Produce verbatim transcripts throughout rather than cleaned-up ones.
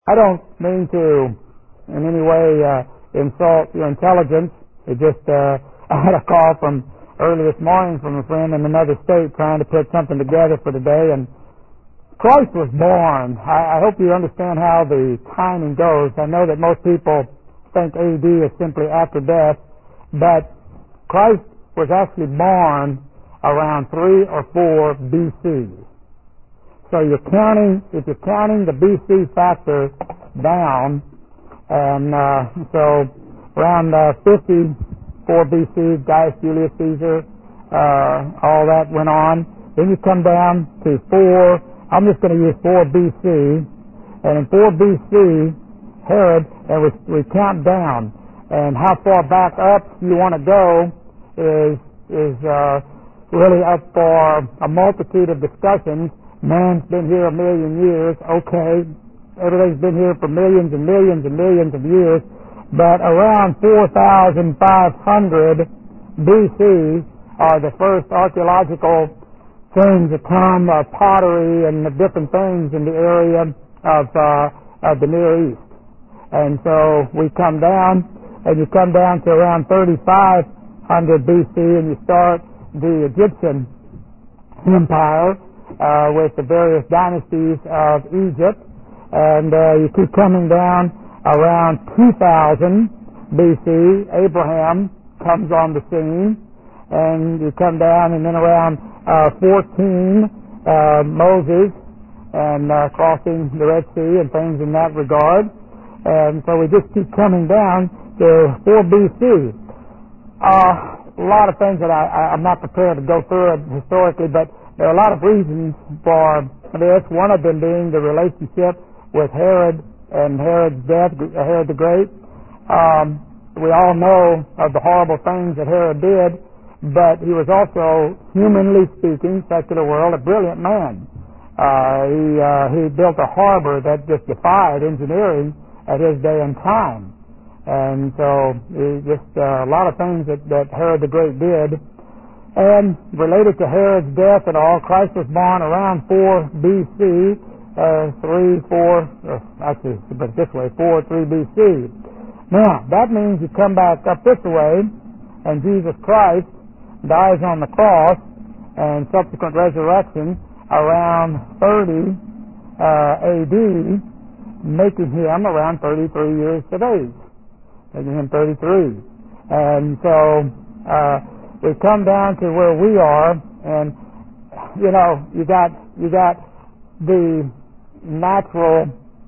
I don't mean to in any way uh, insult your intelligence. It just uh, I had a call from early this morning from a friend in another state trying to put something together for today, and Christ was born. I, I hope you understand how the timing goes. I know that most people think A D is simply after death, but Christ was actually born around three or four B C. So you're counting, if you're counting the B C factor down, and uh, so around uh, fifty-four B C, Gaius Julius Caesar, uh, all that went on. Then you come down to four, I'm just going to use four B C, and in four B C, Herod, and we, we count down. And how far back up you want to go is, is uh, really up for a multitude of discussions. Man's been here a million years, okay. Everything's been here for millions and millions and millions of years. But around four thousand five hundred B C are the first archaeological things that come, uh, pottery and the different things in the area of, uh, of the Near East. And so we come down, and you come down to around thirty-five hundred B C, and you start the Egyptian Empire, Uh, with the various dynasties of Egypt, and uh, you keep coming down around two thousand B C. Abraham comes on the scene, and you come down, and then around uh, fourteen, uh, Moses, and uh, crossing the Red Sea and things in that regard, and so we just keep coming down to four B C. Uh, a lot of things that I, I, I'm not prepared to go through it historically, but there are a lot of reasons for this, one of them being the relationship with Herod and Herod's death, Herod the Great. Um, we all know of the horrible things that Herod did, but he was also, humanly speaking, secular world, a brilliant man. Uh, he, uh, he built a harbor that just defied engineering at his day and time. And so, just uh, a lot of things that, that Herod the Great did. And related to Herod's death and all, Christ was born around four B C, uh, three, four, uh, actually, but this way, four, three B C. Now, that means you come back up this way, and Jesus Christ dies on the cross, and subsequent resurrection around thirty uh, A D, making him around thirty-three years of age, making him thirty-three. And so, uh, we come down to where we are, and you know, you got you got the natural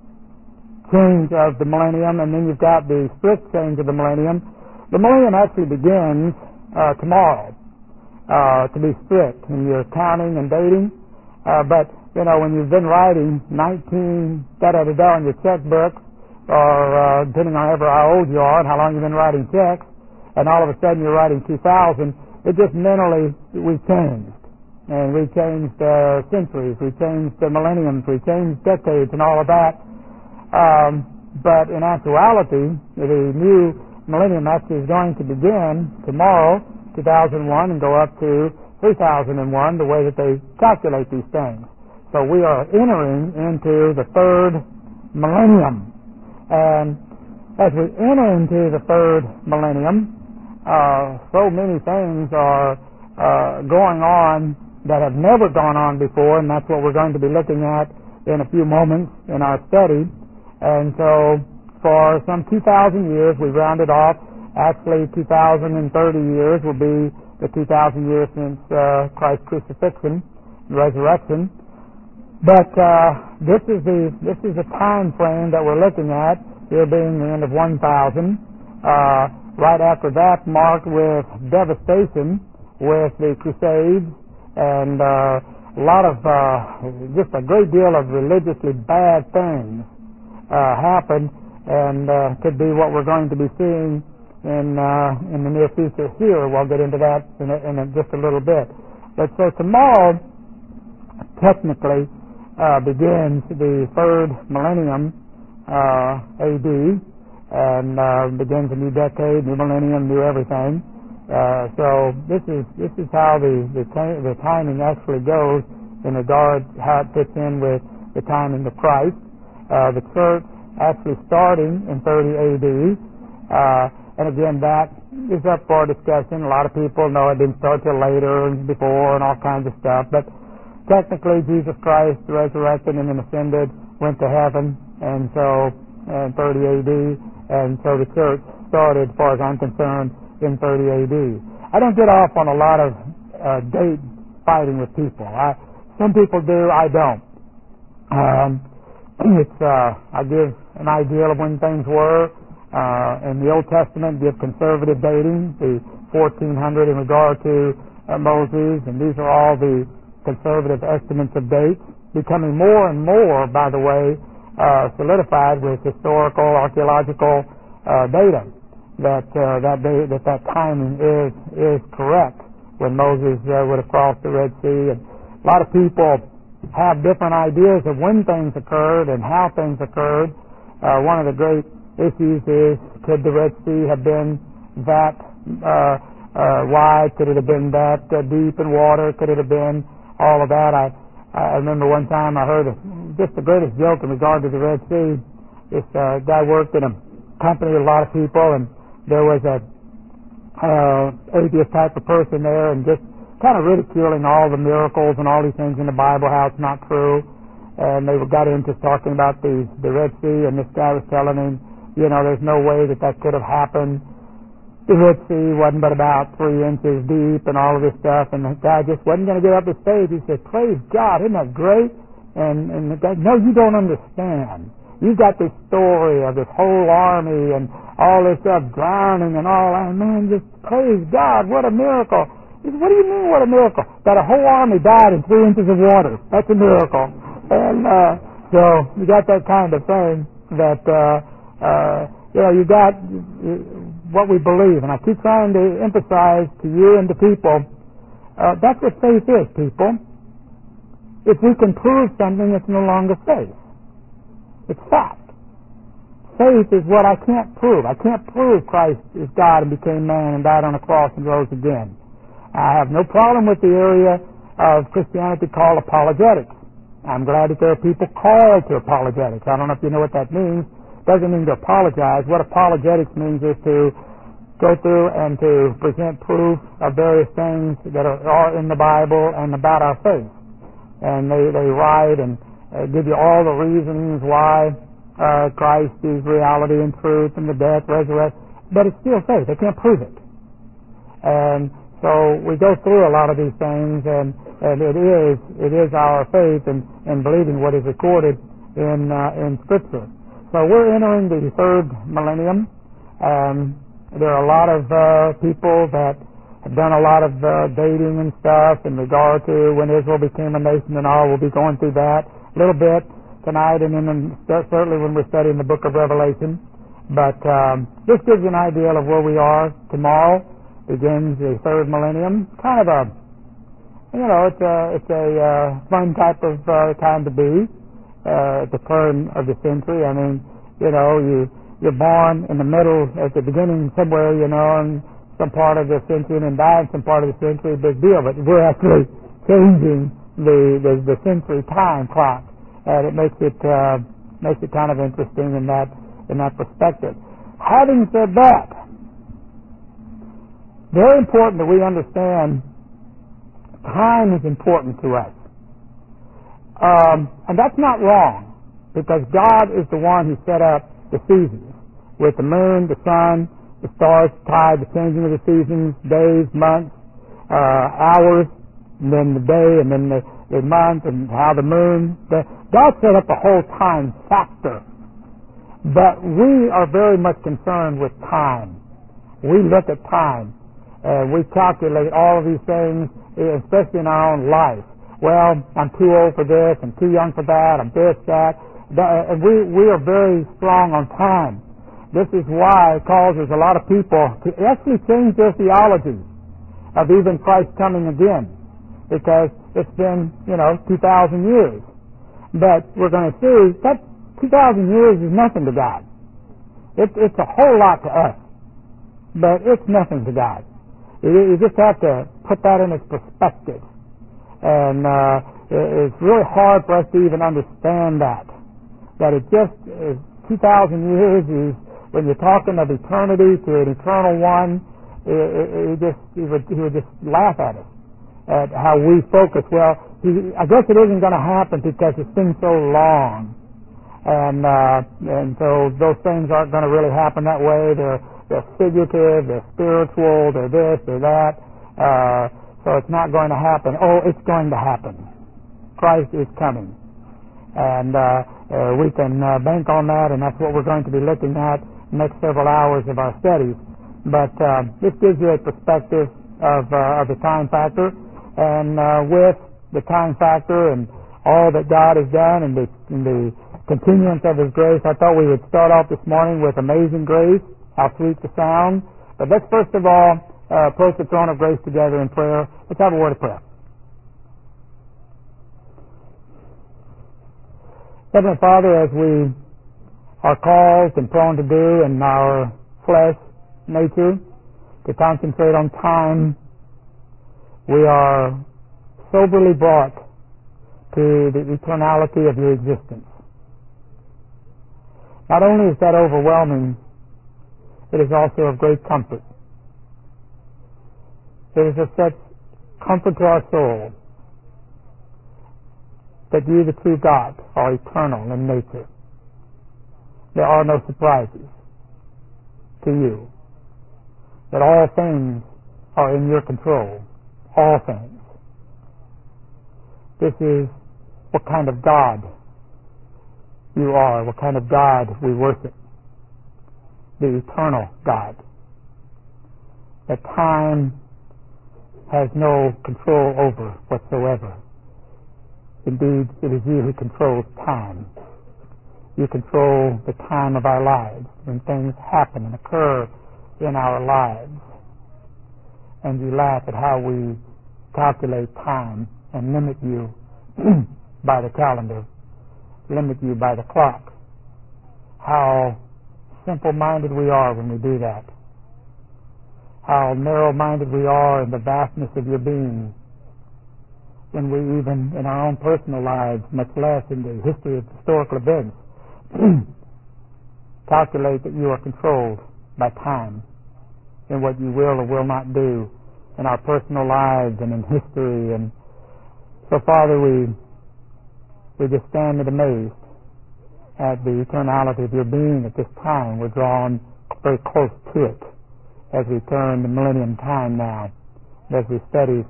change of the millennium, and then you've got the strict change of the millennium. The millennium actually begins uh, tomorrow, uh, to be strict in your counting and dating. Uh, but you know, when you've been writing nineteen da da da da on your checkbook, or uh, depending on ever how old you are and how long you've been writing checks, and all of a sudden you're writing two thousand, it just mentally, we changed. And we changed uh, centuries, we changed the millenniums, we changed decades and all of that. Um, but in actuality, the new millennium actually is going to begin tomorrow, two thousand one, and go up to three thousand one, the way that they calculate these things. So we are entering into the third millennium. And as we enter into the third millennium, Uh, so many things are uh, going on that have never gone on before, and that's what we're going to be looking at in a few moments in our study. And so for some two thousand years, we rounded off. Actually, two thousand thirty years will be the two thousand years since uh, Christ's crucifixion and resurrection. But uh, this is the this is the time frame that we're looking at, here being the end of one thousand. Uh, Right after that, marked with devastation with the Crusades, and uh, a lot of, uh, just a great deal of religiously bad things uh, happened, and uh, could be what we're going to be seeing in uh, in the near future here. We'll get into that in, a, in a, just a little bit. But so tomorrow, technically, uh, begins the third millennium uh, A D, and uh, begins a new decade, new millennium, new everything. Uh, so this is this is how the the, t- the timing actually goes in regard how it fits in with the timing of Christ. Uh, the church actually starting in thirty A D. Uh, and again, that is up for discussion. A lot of people know it didn't start till later and before and all kinds of stuff. But technically, Jesus Christ resurrected and then ascended, went to heaven, and so in thirty A D, and so the church started, as far as I'm concerned, in thirty A D. I don't get off on a lot of uh, date fighting with people. I, some people do, I don't. Um, it's uh, I give an idea of when things were. Uh, in the Old Testament, give conservative dating, the fourteen hundred in regard to uh, Moses, and these are all the conservative estimates of dates, becoming more and more, by the way, uh, solidified with historical, archaeological uh, data that uh, that day, that that timing is is correct when Moses uh, would have crossed the Red Sea. And a lot of people have different ideas of when things occurred and how things occurred. Uh, one of the great issues is, could the Red Sea have been that uh, uh, wide? Could it have been that uh, deep in water? Could it have been all of that? I I remember one time I heard a, just the greatest joke in regard to the Red Sea. This uh, guy worked in a company with a lot of people, and there was a uh, atheist type of person there, and just kind of ridiculing all the miracles and all these things in the Bible, how it's not true. And they got into talking about the the Red Sea, and this guy was telling him, you know, there's no way that that could have happened. The Red Sea wasn't but about three inches deep and all of this stuff, and the guy just wasn't going to get up the stage. He said, praise God, isn't that great? And, and the guy, no, you don't understand. You've got this story of this whole army and all this stuff drowning and all that. Man, just praise God, what a miracle. He said, what do you mean, what a miracle? That a whole army died in three inches of water. That's a miracle. And uh, so you got that kind of thing that, uh, uh, you know, you got what we believe. And I keep trying to emphasize to you and to people, uh, that's what faith is, people. If we can prove something, it's no longer faith. It's fact. Faith is what I can't prove. I can't prove Christ is God and became man and died on a cross and rose again. I have no problem with the area of Christianity called apologetics. I'm glad that there are people called to apologetics. I don't know if you know what that means. It doesn't mean to apologize. What apologetics means is to go through and to present proof of various things that are, are in the Bible and about our faith. And they, they write and uh, give you all the reasons why uh, Christ is reality and truth and the death, resurrection. But it's still faith. They can't prove it. And so we go through a lot of these things, and, and it is it is our faith in, in believing what is recorded in uh, in Scripture. So we're entering the third millennium. Um, there are a lot of uh, people that have done a lot of uh, dating and stuff in regard to when Israel became a nation and all. We'll be going through that a little bit tonight, and then certainly when we're studying the book of Revelation. But um, this gives you an idea of where we are. Tomorrow begins the third millennium. Kind of a, you know, it's a it's a uh, fun type of uh, time to be uh, at the turn of the century. I mean, you know, you you're born in the middle, at the beginning somewhere, you know, in some part of the century, and then die in some part of the century. Big deal, but we're actually changing the the, the century time clock, and it makes it uh, makes it kind of interesting in that in that perspective. Having said that, very important that we understand time is important to us. Um, and that's not wrong, because God is the one who set up the seasons with the moon, the sun, the stars, the tide, the changing of the seasons, days, months, uh, hours, and then the day, and then the, the month, and how the moon. The, God set up the whole time factor. But we are very much concerned with time. We look at time. Uh, we calculate all of these things, especially in our own life. Well, I'm too old for this, I'm too young for that, I'm this, that. And we, we are very strong on time. This is why it causes a lot of people to actually change their theology of even Christ coming again. Because it's been, you know, two thousand years. But we're going to see that two thousand years is nothing to God. It, it's a whole lot to us. But it's nothing to God. You just have to put that in its perspective. And uh, it's really hard for us to even understand that. That it just is two thousand years is, when you're talking of eternity to an eternal one, it, it, it just, he would, he would just laugh at us, at how we focus. Well, he, I guess it isn't going to happen because it's been so long. And, uh, and so those things aren't going to really happen that way. They're, they're figurative, they're spiritual, they're this, they're that. Uh, so it's not going to happen. Oh, it's going to happen. Christ is coming. And, uh, uh we can uh, bank on that, and that's what we're going to be looking at next several hours of our studies. But uh, this gives you a perspective of, uh, of the time factor, and uh, with the time factor and all that God has done and the, and the continuance of His grace, I thought we would start off this morning with Amazing Grace, how sweet the sound. But let's first of all uh, approach the throne of grace together in prayer. Let's have a word of prayer. Heavenly Father, as we are called and prone to do in our flesh nature, to concentrate on time, we are soberly brought to the eternality of your existence. Not only is that overwhelming, it is also of great comfort. It is of such comfort to our soul that you, the true God, are eternal in nature. There are no surprises to you. That all things are in your control. All things. This is what kind of God you are, what kind of God we worship. The eternal God. That time has no control over whatsoever. Indeed, it is you who controls time. You control the time of our lives when things happen and occur in our lives. And you laugh at how we calculate time and limit you by the calendar, limit you by the clock. How simple-minded we are when we do that. How narrow-minded we are in the vastness of your being when we even, in our own personal lives, much less in the history of historical events, calculate that you are controlled by time in what you will or will not do in our personal lives and in history. And so, Father, we we just stand and amazed at the eternality of your being at this time. We're drawn very close to it as we turn the millennium time now, as we study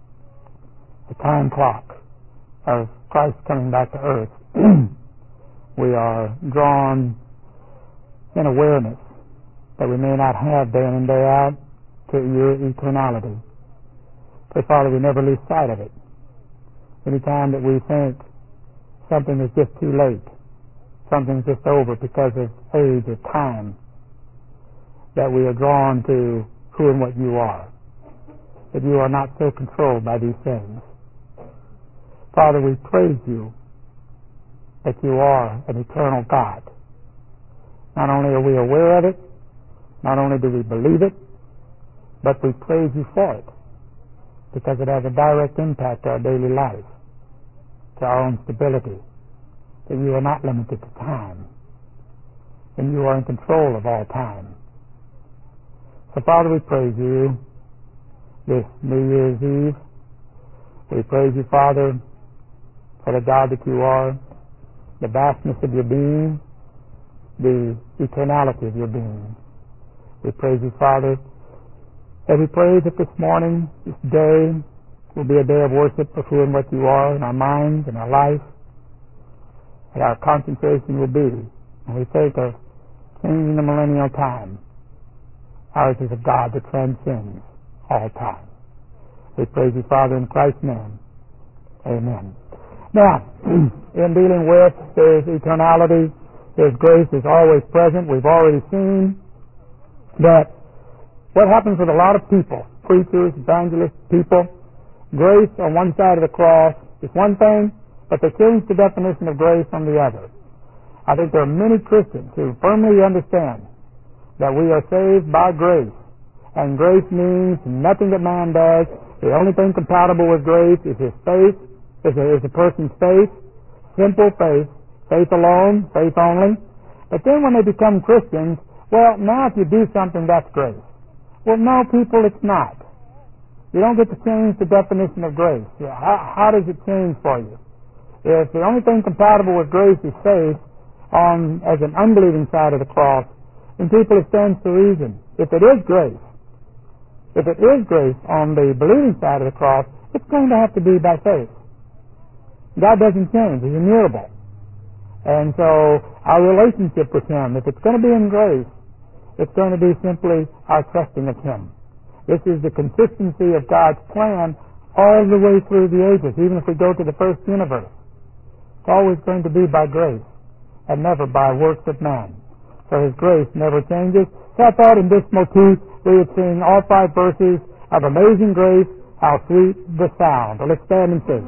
the time clock of Christ coming back to earth. We are drawn in awareness that we may not have day in and day out to your eternality. But Father, we never lose sight of it. Any time that we think something is just too late, something's just over because of age or time, that we are drawn to who and what you are, that you are not so controlled by these things. Father, we praise you that you are an eternal God. Not only are we aware of it, not only do we believe it, but we praise you for it because it has a direct impact to our daily life, to our own stability, that you are not limited to time, and you are in control of all time. So, Father, we praise you this New Year's Eve. We praise you, Father, for the God that you are, the vastness of your being, the eternality of your being. We praise you, Father, and we pray that this morning, this day, will be a day of worship of who and what you are in our minds and our life, and our concentration will be, and we think of changing the millennial time. Ours is a God that transcends all time. We praise you, Father, in Christ's name. Amen. Now, in dealing with His eternality, His grace is always present. We've already seen that what happens with a lot of people, preachers, evangelists, people, grace on one side of the cross is one thing, but they change the definition of grace on the other. I think there are many Christians who firmly understand that we are saved by grace, and grace means nothing that man does. The only thing compatible with grace is his faith, is a, is a person's faith, simple faith, faith alone, faith only. But then when they become Christians, well, now if you do something, that's grace. Well, no, people, it's not. You don't get to change the definition of grace. How, how does it change for you? If the only thing compatible with grace is faith on as an unbelieving side of the cross, then people, it stands to reason. If it is grace, if it is grace on the believing side of the cross, it's going to have to be by faith. God doesn't change. He's immutable. And so our relationship with Him, if it's going to be in grace, it's going to be simply our trusting of Him. This is the consistency of God's plan all the way through the ages, even if we go to the first universe. It's always going to be by grace and never by works of man. So His grace never changes. So I thought in this motif we would sing all five verses of Amazing Grace, How Sweet the Sound. Well, let's stand and sing.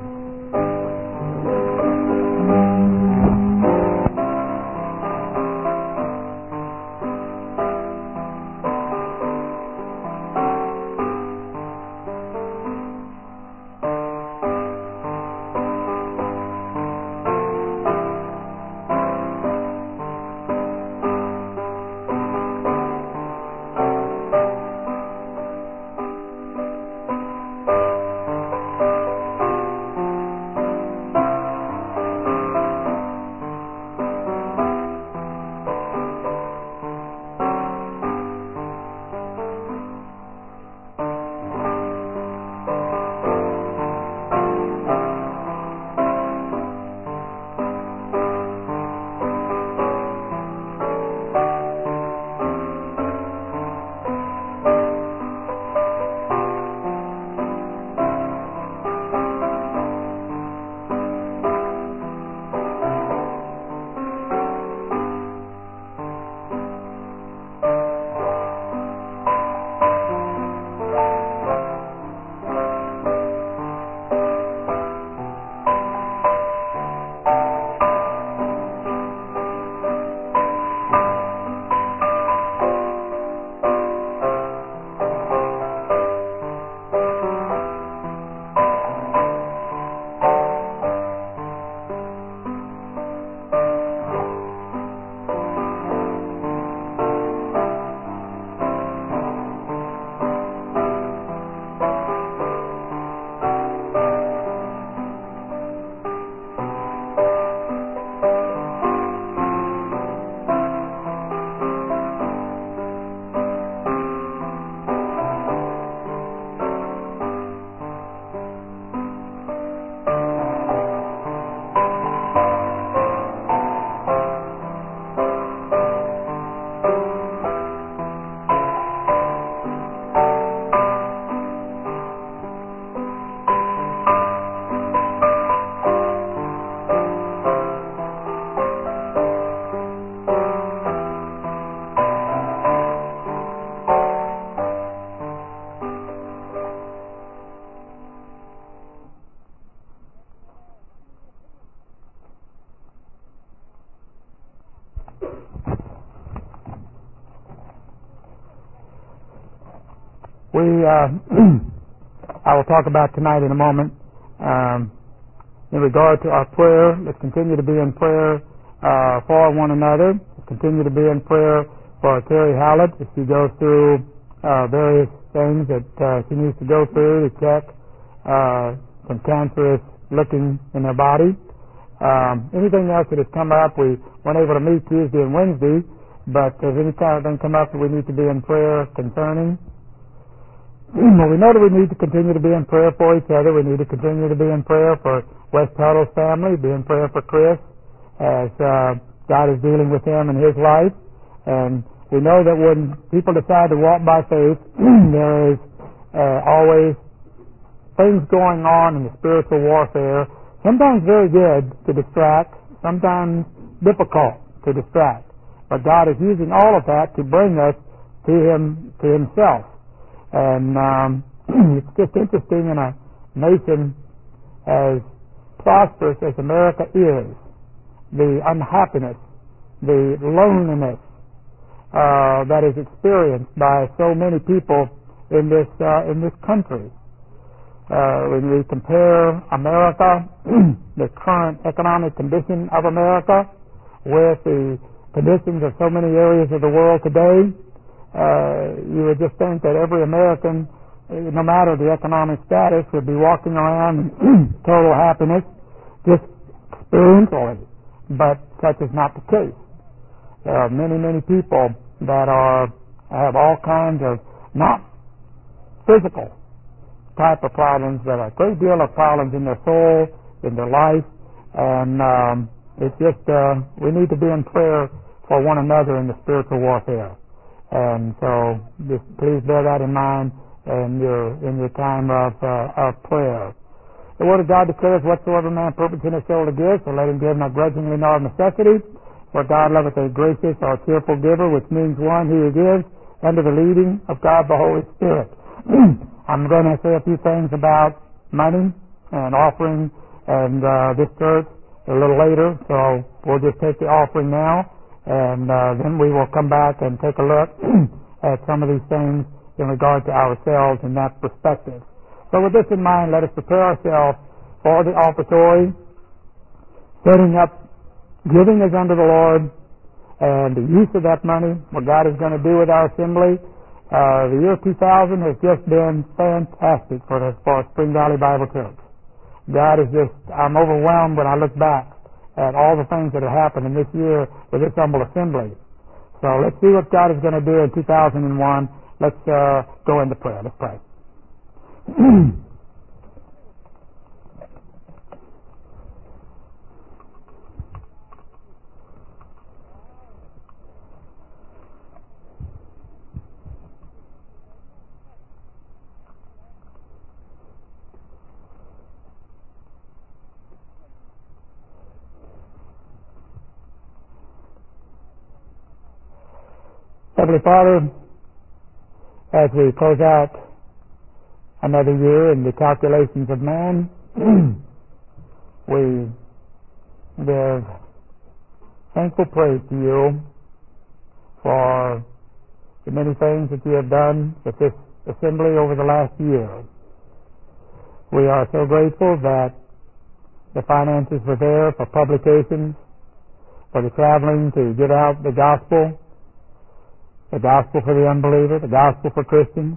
We, uh, I will talk about tonight in a moment. Um, in regard to our prayer, let's continue to be in prayer uh, for one another. Let's continue to be in prayer for Terry Hallett as she goes through uh, various things that uh, she needs to go through to check uh, some cancerous looking in her body. Um, anything else that has come up, we weren't able to meet Tuesday and Wednesday, but if any kind of thing come up that we need to be in prayer concerning, well, we know that we need to continue to be in prayer for each other. We need to continue to be in prayer for West Tuttle's family, be in prayer for Chris as uh, God is dealing with him in his life. And we know that when people decide to walk by faith, there is uh, always things going on in the spiritual warfare, sometimes very good to distract, sometimes difficult to distract. But God is using all of that to bring us to Him, to Himself. And um, it's just interesting in a nation as prosperous as America is, the unhappiness, the loneliness uh, that is experienced by so many people in this uh, in this country. Uh, when we compare America, the current economic condition of America, with the conditions of so many areas of the world today, uh, you would just think that every American, no matter the economic status, would be walking around in total happiness, just experientially. But such is not the case. There are many, many people that are have all kinds of not physical type of problems, but a great deal of problems in their soul, in their life, and um, it's just uh, we need to be in prayer for one another in the spiritual warfare. And so, just please bear that in mind in your in your time of uh, of prayer. The Word of God declares, whatsoever man purpose in his soul to give, so let him give not grudgingly nor of necessity. For God loveth a gracious or a cheerful giver, which means one who gives under the leading of God the Holy Spirit. I'm going to say a few things about money and offering and uh, this church a little later, so we'll just take the offering now, and uh, then we will come back and take a look at some of these things in regard to ourselves in that perspective. So with this in mind, let us prepare ourselves for the offertory, setting up giving is unto the Lord, and the use of that money, what God is going to do with our assembly. Uh, the year two thousand has just been fantastic for us, for Spring Valley Bible Church. God is just, I'm overwhelmed when I look back at all the things that have happened in this year with this humble assembly. So let's see what God is going to do in two thousand one. Let's uh, go into prayer. Let's pray. Heavenly Father, as we close out another year in the calculations of man, we give thankful praise to you for the many things that you have done with this assembly over the last year. We are so grateful that the finances were there for publications, for the traveling to get out the gospel, the gospel for the unbeliever, the gospel for Christians,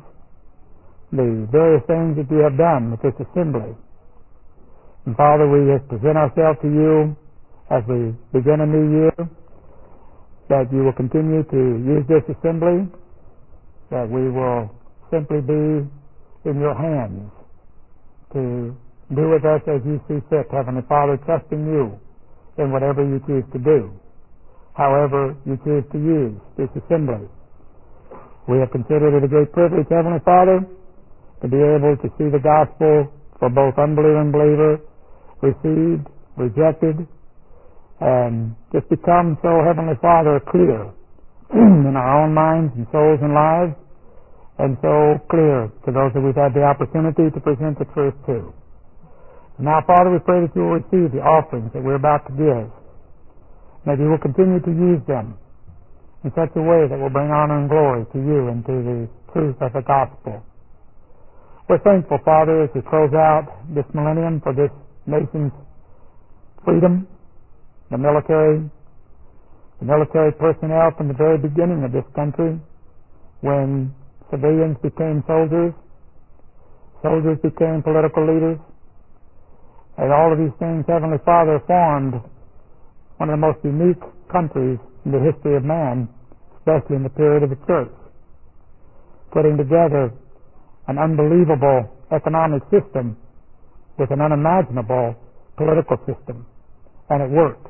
the various things that you have done with this assembly. And Father, we just present ourselves to you as we begin a new year, that you will continue to use this assembly, that we will simply be in your hands to do with us as you see fit, Heavenly Father, trusting you in whatever you choose to do, however you choose to use this assembly. We have considered it a great privilege, Heavenly Father, to be able to see the gospel for both unbeliever and believer received, rejected, and just become so, Heavenly Father, clear in our own minds and souls and lives, and so clear to those that we've had the opportunity to present the truth to. Now, Father, we pray that you will receive the offerings that we're about to give, and that you will continue to use them in such a way that will bring honor and glory to you and to the truth of the gospel. We're thankful, Father, as we close out this millennium for this nation's freedom, the military, the military personnel from the very beginning of this country, when civilians became soldiers, soldiers became political leaders, and all of these things, Heavenly Father, formed one of the most unique countries in the history of man, especially in the period of the church, putting together an unbelievable economic system with an unimaginable political system, and it worked.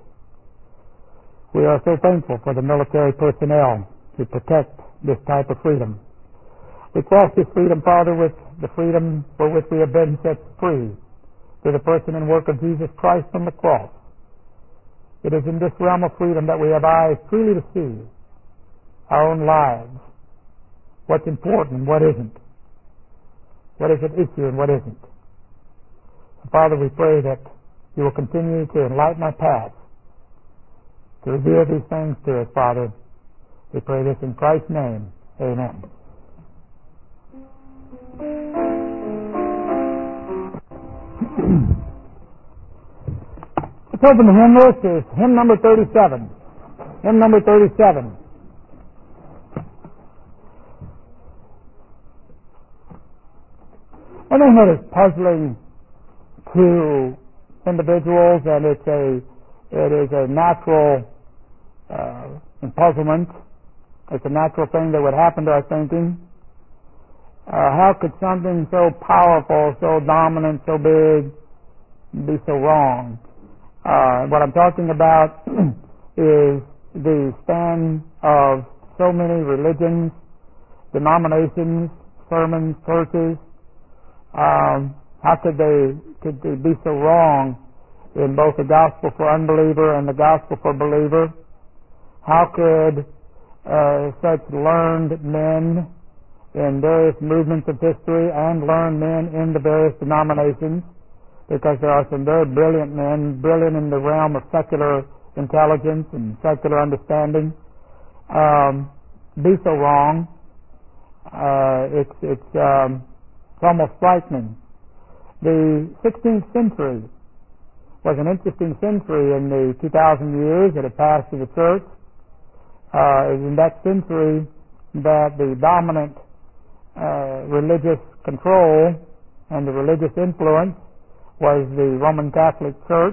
We are so thankful for the military personnel to protect this type of freedom. We cross this freedom, Father, with the freedom for which we have been set free through the person and work of Jesus Christ on the cross. It is in this realm of freedom that we have eyes truly to see our own lives, what's important and what isn't, what is at issue and what isn't. So, Father, we pray that you will continue to enlighten our path, to reveal these things to us, Father. We pray this in Christ's name. Amen. Let's open the hymn list. Is hymn number thirty-seven. Hymn number thirty-seven. One thing that is puzzling to individuals, and it's a it is a natural uh, puzzlement. It's a natural thing that would happen to our thinking. Uh, how could something so powerful, so dominant, so big, be so wrong? Uh, what I'm talking about is the stand of so many religions, denominations, sermons, churches. Um, how could they could they be so wrong in both the gospel for unbeliever and the gospel for believer? How could uh, such learned men in various movements of history and learned men in the various denominations, because there are some very brilliant men, brilliant in the realm of secular intelligence and secular understanding, um, be so wrong? Uh, it's it's um, It's almost frightening. The sixteenth century was an interesting century in the two thousand years that had passed to the church. Uh, it was in that century that the dominant uh, religious control and the religious influence was the Roman Catholic Church.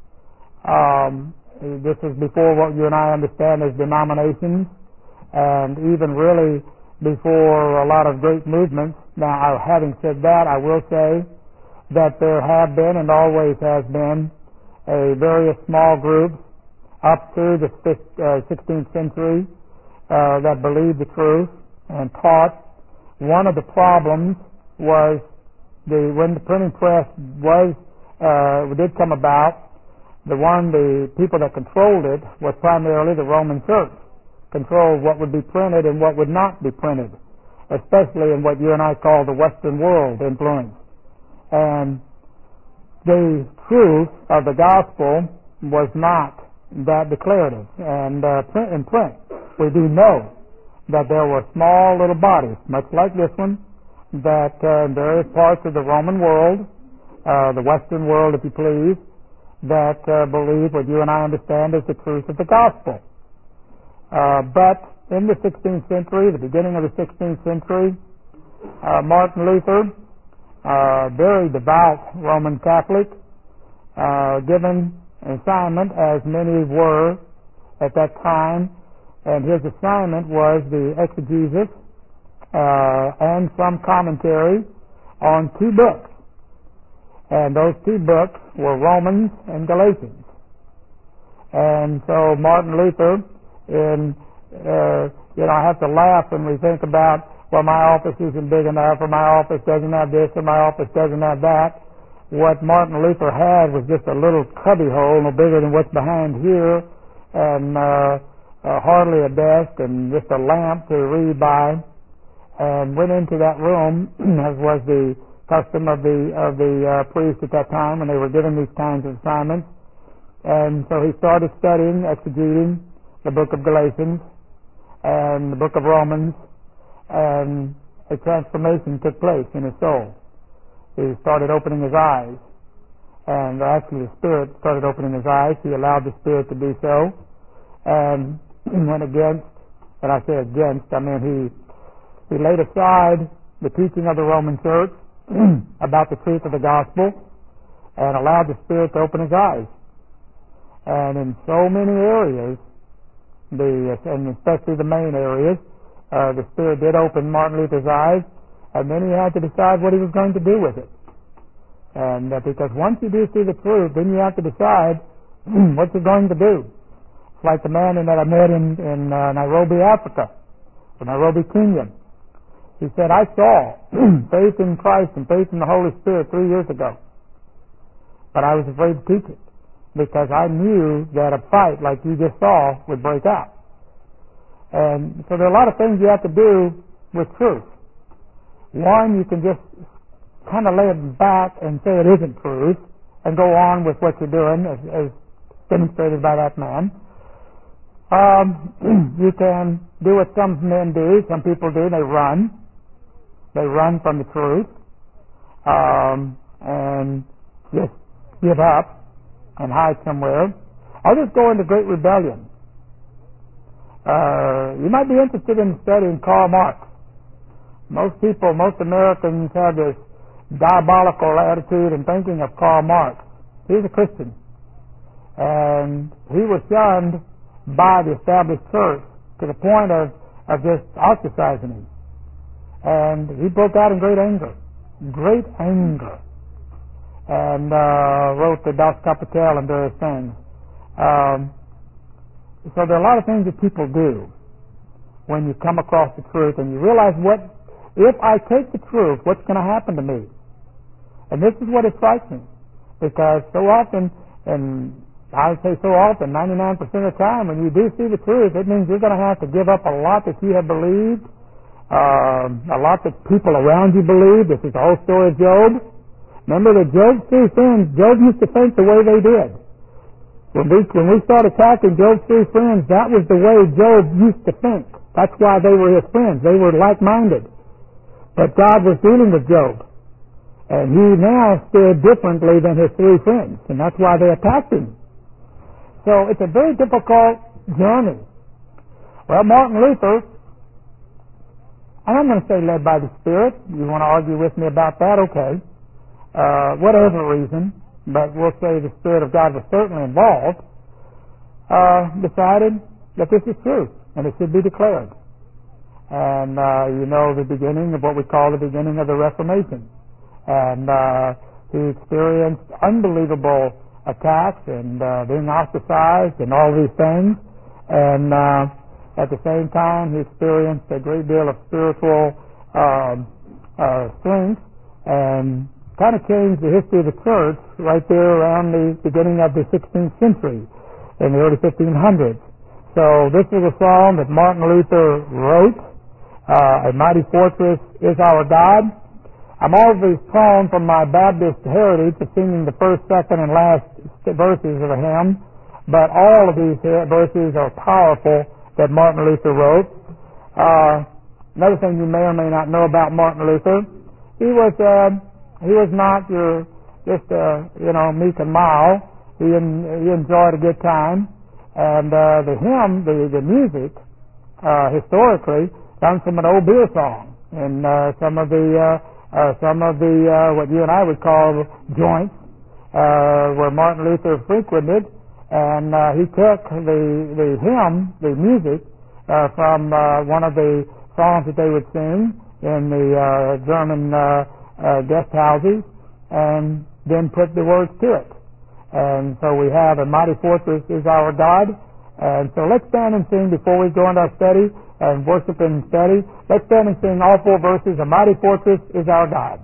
Um, this was before what you and I understand as denominations, and even really before a lot of great movements. Now, having said that, I will say that there have been and always has been a various small groups up through the sixteenth century uh, that believed the truth and taught. One of the problems was the when the printing press was uh, did come about, the one the people that controlled it was primarily the Roman Church. Controlled what would be printed and what would not be printed, especially in what you and I call the Western world influence. And the truth of the gospel was not that declarative. And uh, print in print, we do know that there were small little bodies, much like this one, that uh, in various parts of the Roman world, uh, the Western world, if you please, that uh, believe what you and I understand as the truth of the gospel. Uh, but in the sixteenth century, the beginning of the sixteenth century, uh, Martin Luther, uh, very devout Roman Catholic, uh, given an assignment, as many were at that time, and his assignment was the exegesis uh, and some commentary on two books. And those two books were Romans and Galatians. And so Martin Luther, in, uh, you know, I have to laugh when we think about, well, my office isn't big enough, or my office doesn't have this, or my office doesn't have that. What Martin Luther had was just a little cubby hole, no bigger than what's behind here, and uh, uh, hardly a desk, and just a lamp to read by, and went into that room, as was the custom of the of the uh, priest at that time when they were given these kinds of assignments. And so he started studying, exegeting the book of Galatians and the book of Romans, and a transformation took place in his soul. He started opening his eyes, and actually the Spirit started opening his eyes. He allowed the Spirit to do so, and went against, and I say against, I mean he he laid aside the teaching of the Roman Church about the truth of the gospel, and allowed the Spirit to open his eyes. And in so many areas, the and especially the main areas, uh, the Spirit did open Martin Luther's eyes, and then he had to decide what he was going to do with it. And uh, because once you do see the truth, then you have to decide what you're going to do. It's like the man in that I met in, in uh, Nairobi, Africa, or Nairobi, Kenya. He said, I saw faith in Christ and faith in the Holy Spirit three years ago, but I was afraid to teach it, because I knew that a fight like you just saw would break out. And so there are a lot of things you have to do with truth. One, you can just kind of lay it back and say it isn't truth and go on with what you're doing, as, as demonstrated by that man. Um, you can do what some men do, some people do, they run. They run from the truth um, and just give up and hide somewhere. Others go into great rebellion. Uh, you might be interested in studying Karl Marx. Most people, most Americans have this diabolical attitude and thinking of Karl Marx. He's a Christian. And he was shunned by the established church to the point of, of just ostracizing him. And he broke out in great anger. Great anger. And uh, wrote the Das Kapital and various things. Um, so there are a lot of things that people do when you come across the truth and you realize what, if I take the truth, what's going to happen to me? And this is what is frightening. Because so often, and I would say so often, ninety-nine percent of the time, when you do see the truth, it means you're going to have to give up a lot that you have believed, uh, a lot that people around you believe. This is the whole story of Job. Remember that Job's three friends, Job used to think the way they did. When we, when we start attacking Job's three friends, that was the way Job used to think. That's why they were his friends. They were like-minded. But God was dealing with Job. And he now stood differently than his three friends. And that's why they attacked him. So it's a very difficult journey. Well, Martin Luther, and I'm going to say led by the Spirit. You want to argue with me about that? Okay. Uh, whatever reason, but we'll say the Spirit of God was certainly involved, uh, decided that this is true and it should be declared. And uh, you know the beginning of what we call the beginning of the Reformation. And uh, he experienced unbelievable attacks and uh, being ostracized and all these things. And uh, at the same time, he experienced a great deal of spiritual uh, uh, strength and kind of changed the history of the church right there around the beginning of the sixteenth century in the early fifteen hundreds. So this was a song that Martin Luther wrote. Uh, a mighty fortress is our God. I'm always prone from my Baptist heritage of singing the first, second, and last verses of a hymn, but all of these verses are powerful that Martin Luther wrote. Uh, another thing you may or may not know about Martin Luther, he was uh, he was not your just uh, you know meek and mild. He en- he enjoyed a good time, and uh, the hymn, the the music, uh, historically comes from an old beer song, and uh, some of the uh, uh, some of the uh, what you and I would call joints, uh, where Martin Luther frequented, and uh, he took the the hymn, the music, uh, from uh, one of the songs that they would sing in the uh, German uh, uh, guest houses, and then put the words to it. And so we have a mighty fortress is our God. And so let's stand and sing before we go into our study and worship and study. Let's stand and sing all four verses. A mighty fortress is our God.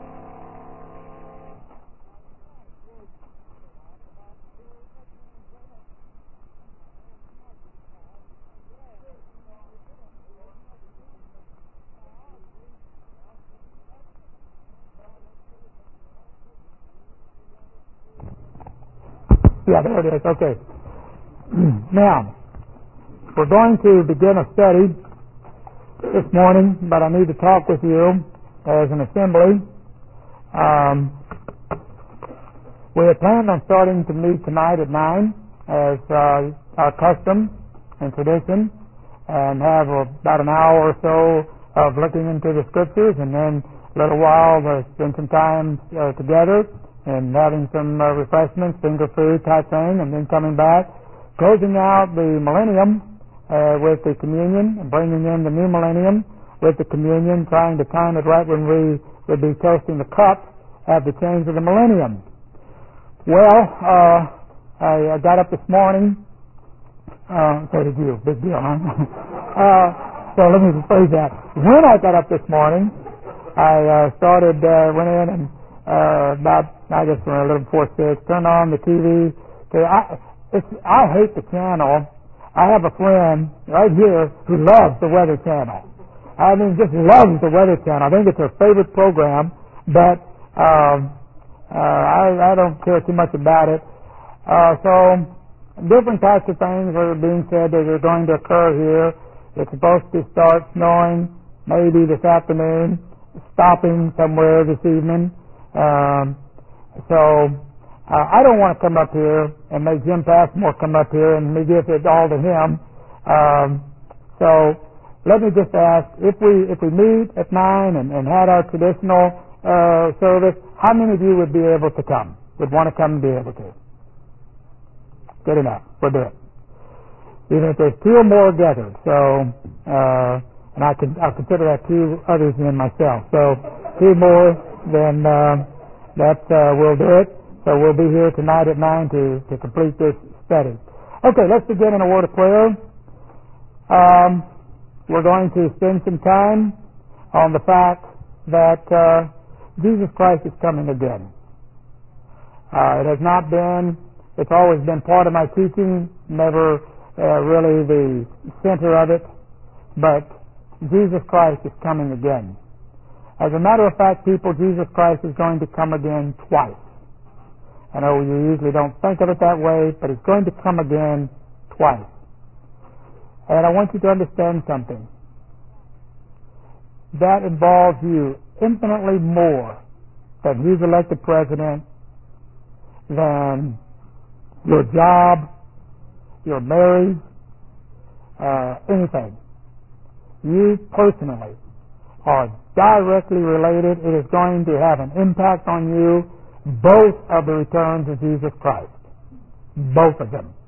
Yeah, there it is. Okay. Now, we're going to begin a study this morning, but I need to talk with you as an assembly. Um, we had planned on starting to meet tonight at nine as uh, our custom and tradition, and have about an hour or so of looking into the Scriptures, and then a little while to spend some time uh, together and having some uh, refreshments, finger food type thing, and then coming back, closing out the millennium uh, with the communion, and bringing in the new millennium with the communion, trying to time it right when we would be toasting the cup at the change of the millennium. Well, uh, I, I got up this morning. Uh, so did you. Big deal, huh? uh, so let me rephrase that. When I got up this morning, I uh, started, uh, went in and uh, about, I guess, a little before six, turned on the T V. I, it's, I hate the channel. I have a friend right here who loves the Weather Channel. I mean, just loves the Weather Channel. I think it's her favorite program, but um, uh, I, I don't care too much about it. Uh, so different types of things are being said that are going to occur here. It's supposed to start snowing maybe this afternoon, stopping somewhere this evening. Um, so uh, I don't want to come up here and make Jim Passmore come up here and me give it all to him. Um, So let me just ask, if we if we meet at nine and, and had our traditional uh, service, how many of you would be able to come? Would want to come and be able to? Good enough. We'll do it. Even if there's two or more gathered. So, uh, and I can I'll consider that two others than myself. So two more, then uh, that uh, we'll do it. So we'll be here tonight at nine to to complete this study. Okay, let's begin in a word of prayer. Um, we're going to spend some time on the fact that uh, Jesus Christ is coming again. Uh, it has not been, it's always been part of my teaching, never uh, really the center of it, but Jesus Christ is coming again. As a matter of fact, people, Jesus Christ is going to come again twice. I know you usually don't think of it that way, but he's going to come again twice. And I want you to understand something. That involves you infinitely more than who's elected president, than your job, your marriage, uh, anything. You personally are directly related. It is going to have an impact on you, both of the returns of Jesus Christ. Both of them.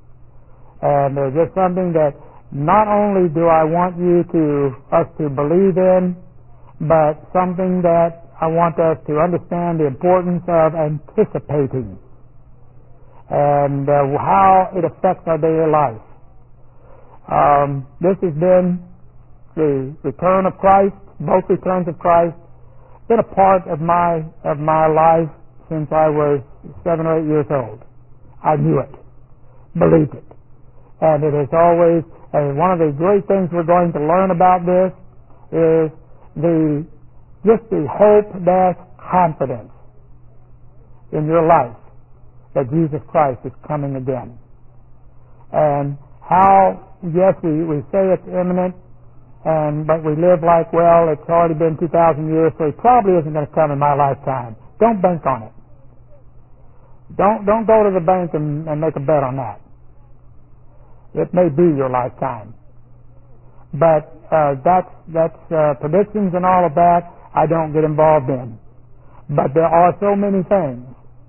And there's just something that not only do I want you to, us to believe in, but something that I want us to understand the importance of anticipating and uh, how it affects our daily life. Um, this has been the return of Christ, both returns of Christ, been a part of my of my life since I was seven or eight years old. I knew it, believed it, and it is always. And one of the great things we're going to learn about this is the just the hope, dash confidence in your life that Jesus Christ is coming again. And how, yes, we, we say it's imminent, and but we live like, well, it's already been two thousand years, so he probably isn't going to come in my lifetime. Don't bank on it. Don't don't go to the bank and, and make a bet on that. It may be your lifetime. But uh, that's, that's uh, predictions and all of that I don't get involved in. But there are so many things.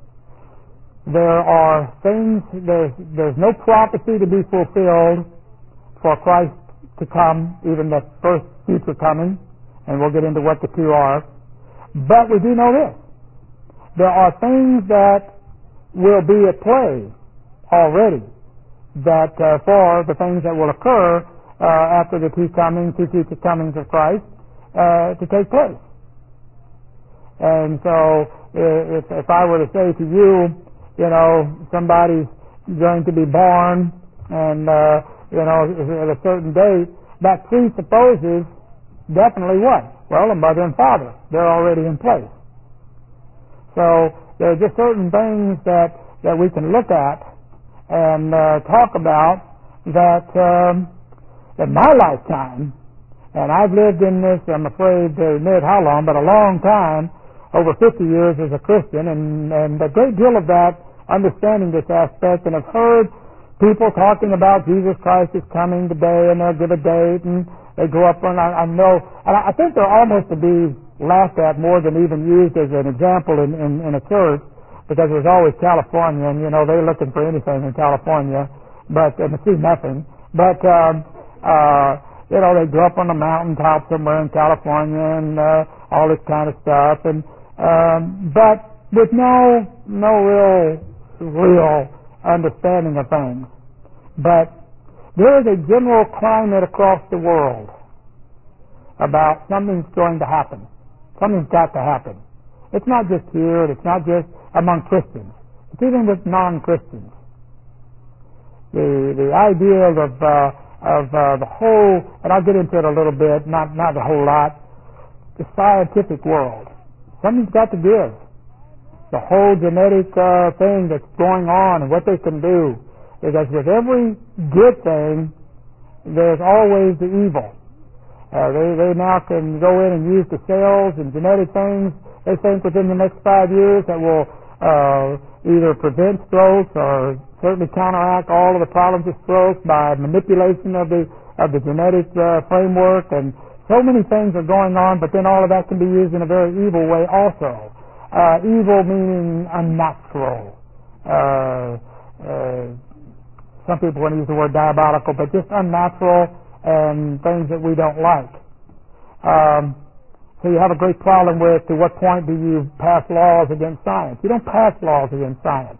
There are things, there's, there's no prophecy to be fulfilled for Christ to come, even the first future coming, and we'll get into what the two are. But we do know this. There are things that will be at play already that uh, for the things that will occur uh, after the two comings, two future comings of Christ uh, to take place. And so if, if I were to say to you, you know, somebody's going to be born and, uh, you know, at a certain date, that presupposes definitely what? Well, a mother and father. They're already in place. So there are just certain things that, that we can look at and uh, talk about that um, in my lifetime, and I've lived in this, I'm afraid to admit how long, but a long time, over fifty years as a Christian, and, and a great deal of that understanding this aspect, and have heard people talking about Jesus Christ is coming today, and they'll give a date, and they go up, and I, I know, and I think they're almost to be laughed at more than even used as an example in, in, in a church, because there's always California, and you know they're looking for anything in California, but and to see nothing. But um, uh, you know they grew up on the mountaintop somewhere in California, and uh, all this kind of stuff, and um, but with no no real real understanding of things. But there is a general climate across the world about something's going to happen. Something's got to happen. It's not just here. It's not just among Christians. It's even with non-Christians. The the idea of uh, of uh, the whole, and I'll get into it a little bit, not not a whole lot. The scientific world. Something's got to give. The whole genetic uh, thing that's going on and what they can do. Because with every good thing, there's always the evil. Uh, they they now can go in and use the cells and genetic things. They think within the next five years that will uh, either prevent strokes or certainly counteract all of the problems of strokes by manipulation of the of the genetic uh, framework, and so many things are going on, but then all of that can be used in a very evil way also. Uh, evil meaning unnatural. Uh, uh, some people want to use the word diabolical, but just unnatural and things that we don't like. Um, so you have a great problem with, to what point do you pass laws against science? You don't pass laws against science.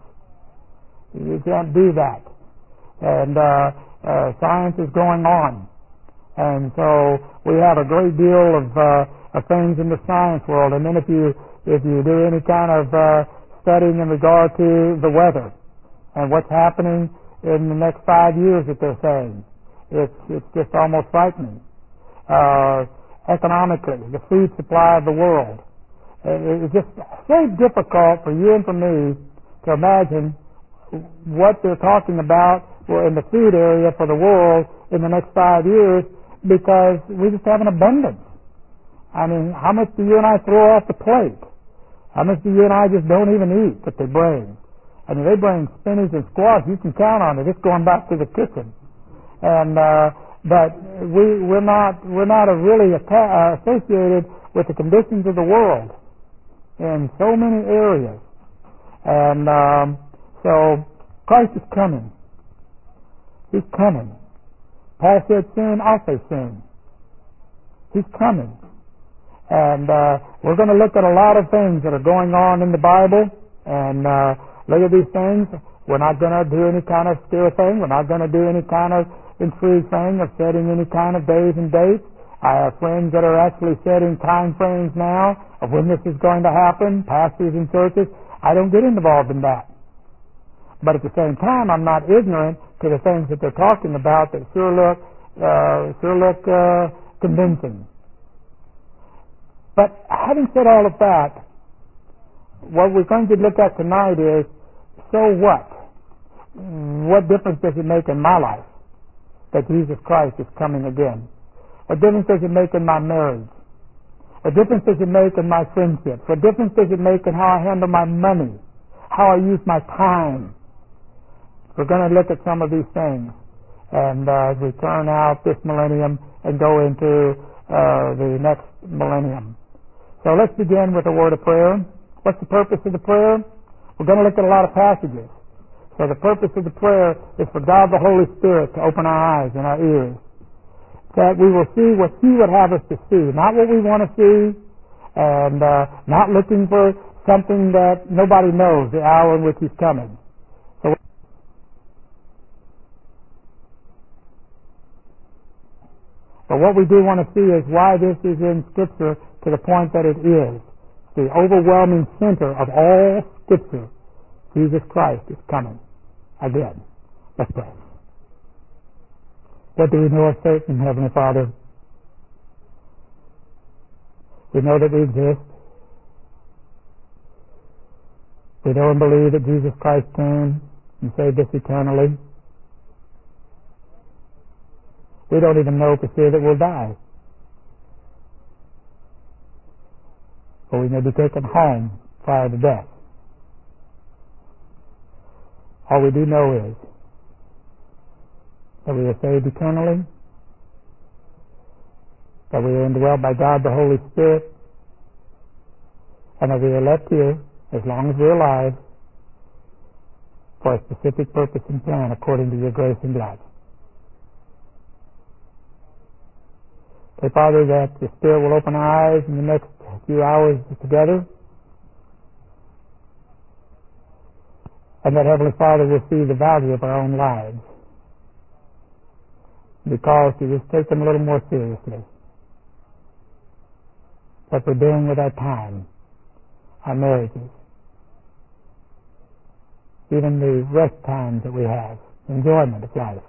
You can't do that. And uh, uh, science is going on. And so we have a great deal of, uh, of things in the science world. And then if you if you do any kind of uh, studying in regard to the weather and what's happening in the next five years that they're saying, it's it's just almost frightening. Uh, economically, the food supply of the world. It's just so difficult for you and for me to imagine what they're talking about in the food area for the world in the next five years, because we just have an abundance. I mean, how much do you and I throw off the plate? How much do you and I just don't even eat that they bring? I mean, they bring spinach and squash. You can count on it. It's going back to the kitchen. And uh, but we we're not we're not really atta- uh, associated with the conditions of the world in so many areas. And um, so Christ is coming. He's coming. Paul said soon, I'll say soon. He's coming. And uh, we're going to look at a lot of things that are going on in the Bible and uh, look at these things. We're not going to do any kind of scare thing. We're not going to do any kind of intrigue thing of setting any kind of days and dates. I have friends that are actually setting time frames now of when this is going to happen, pastors in churches. I don't get involved in that. But at the same time, I'm not ignorant to the things that they're talking about that sure look, uh, sure look uh, convincing. But having said all of that, what we're going to look at tonight is, so what? What difference does it make in my life that Jesus Christ is coming again? What difference does it make in my marriage? What difference does it make in my friendships? What difference does it make in how I handle my money? How I use my time? We're going to look at some of these things. And uh, as we turn out this millennium and go into uh, the next millennium. So let's begin with a word of prayer. What's the purpose of the prayer? We're going to look at a lot of passages. So the purpose of the prayer is for God the Holy Spirit to open our eyes and our ears, that we will see what He would have us to see, not what we want to see, and uh, not looking for something that nobody knows the hour in which He's coming. So, but what we do want to see is why this is in Scripture to the point that it is. The overwhelming center of all Scripture, Jesus Christ is coming again. Let's pray. What do we know of certain, Heavenly Father? We know that we exist. We know and believe that Jesus Christ came and saved us eternally. We don't even know for sure that we'll die. Or we may be taken home prior to death. All we do know is that we are saved eternally, that we are indwelt by God the Holy Spirit, and that we are left here, as long as we're alive, for a specific purpose and plan according to your grace and love. Pray, Father, that the Spirit will open our eyes in the next few hours together, and that, Heavenly Father, will see the value of our own lives, because to just take them a little more seriously. What we're doing with our time, our marriages, even the rest times that we have, enjoyment of life.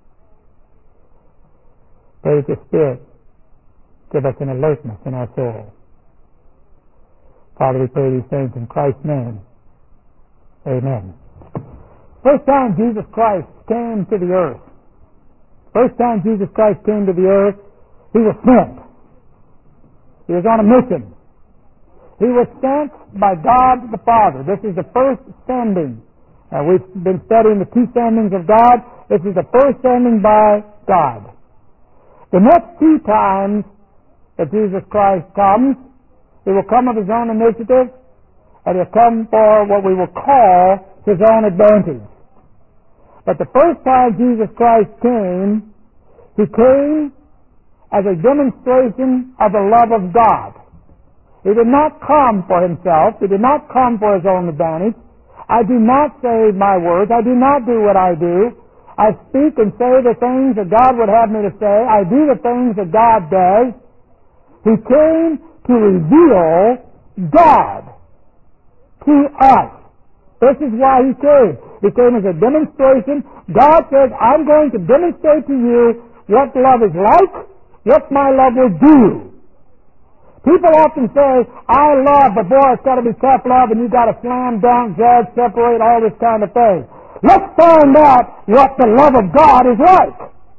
Pray that your Spirit give us an alertness in our soul. Father, we pray these things in Christ's name. Amen. First time Jesus Christ came to the earth, first time Jesus Christ came to the earth, He was sent. He was on a mission. He was sent by God the Father. This is the first sending. Uh, we've been studying the two sendings of God. This is the first sending by God. The next two times that Jesus Christ comes, He will come of His own initiative, and He'll come for what we will call His own advantage. But the first time Jesus Christ came, He came as a demonstration of the love of God. He did not come for Himself. He did not come for His own advantage. I do not say my words. I do not do what I do. I speak and say the things that God would have me to say. I do the things that God does. He came to reveal God to us. This is why He came. He came as a demonstration. God says, I'm going to demonstrate to you what love is like, what my love will do. People often say, I love, but boy, it's got to be tough love, and you've got to slam, dunk, judge, separate, all this kind of thing. Let's find out what the love of God is like.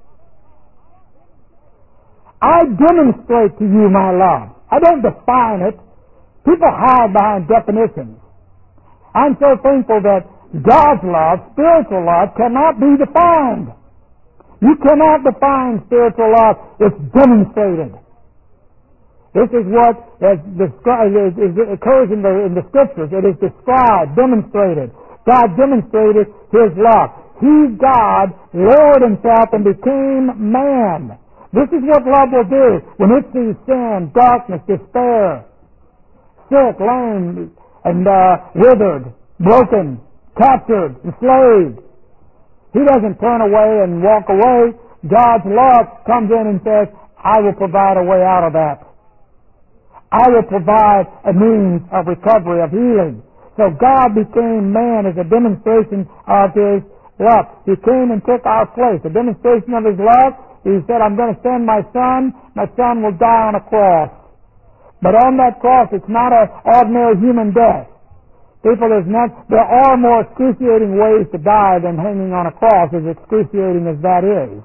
I demonstrate to you my love. I don't define it. People hide behind definitions. I'm so thankful that God's love, spiritual love, cannot be defined. You cannot define spiritual love. It's demonstrated. This is what is described, is, is, occurs in the, in the Scriptures. It is described, demonstrated. God demonstrated His love. He, God, lowered Himself and became man. This is what love will do when it sees sin, darkness, despair, sick, lame, and uh, withered, broken, captured, enslaved. He doesn't turn away and walk away. God's love comes in and says, I will provide a way out of that. I will provide a means of recovery, of healing. So God became man as a demonstration of His love. He came and took our place. A demonstration of His love. He said, I'm going to send my Son. My Son will die on a cross. But on that cross, it's not an ordinary human death. People, there's not, there are more excruciating ways to die than hanging on a cross, as excruciating as that is.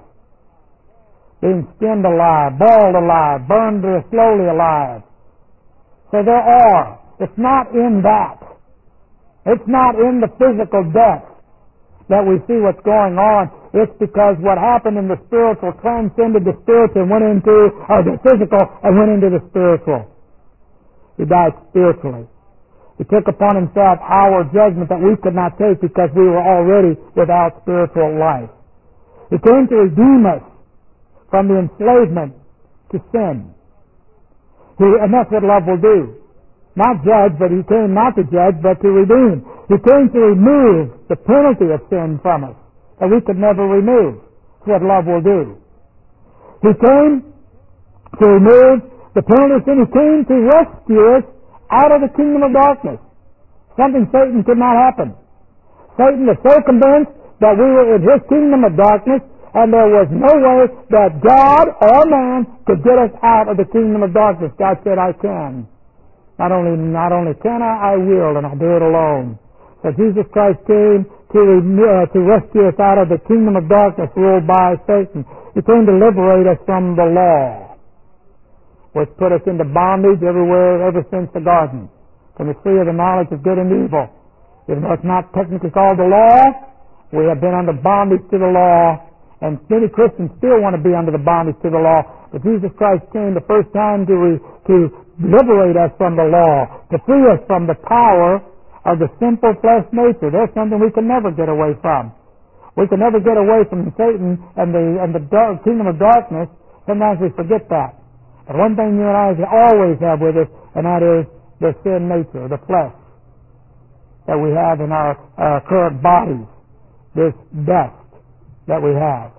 Being skinned alive, boiled alive, burned slowly alive. So there are. It's not in that. It's not in the physical death that we see what's going on. It's because what happened in the spiritual transcended the spiritual and went into, or the physical and went into the spiritual. He died spiritually. He took upon Himself our judgment that we could not take because we were already without spiritual life. He came to redeem us from the enslavement to sin. He, and that's what love will do. Not judge, but He came not to judge, but to redeem. He came to remove the penalty of sin from us that we could never remove. That's what love will do. He came to remove the penalty of sin. He came to rescue us out of the kingdom of darkness. Something Satan could not happen. Satan was so convinced that we were in his kingdom of darkness, and there was no way that God or man could get us out of the kingdom of darkness. God said, I can. Not only, not only can I, I will, and I'll do it alone. So Jesus Christ came to, uh, to rescue us out of the kingdom of darkness ruled by Satan. He came to liberate us from the law, which put us into bondage everywhere ever since the garden, from the tree of the knowledge of good and evil. Even though it's not technically called the law, we have been under bondage to the law. And many Christians still want to be under the bondage to the law. But Jesus Christ came the first time to, re, to liberate us from the law, to free us from the power of the sinful flesh nature. There's something we can never get away from. We can never get away from Satan and the, and the dark, kingdom of darkness. Sometimes we forget that. But one thing you and I always have with us, and that is the sin nature, the flesh that we have in our uh, current bodies, this dust that we have,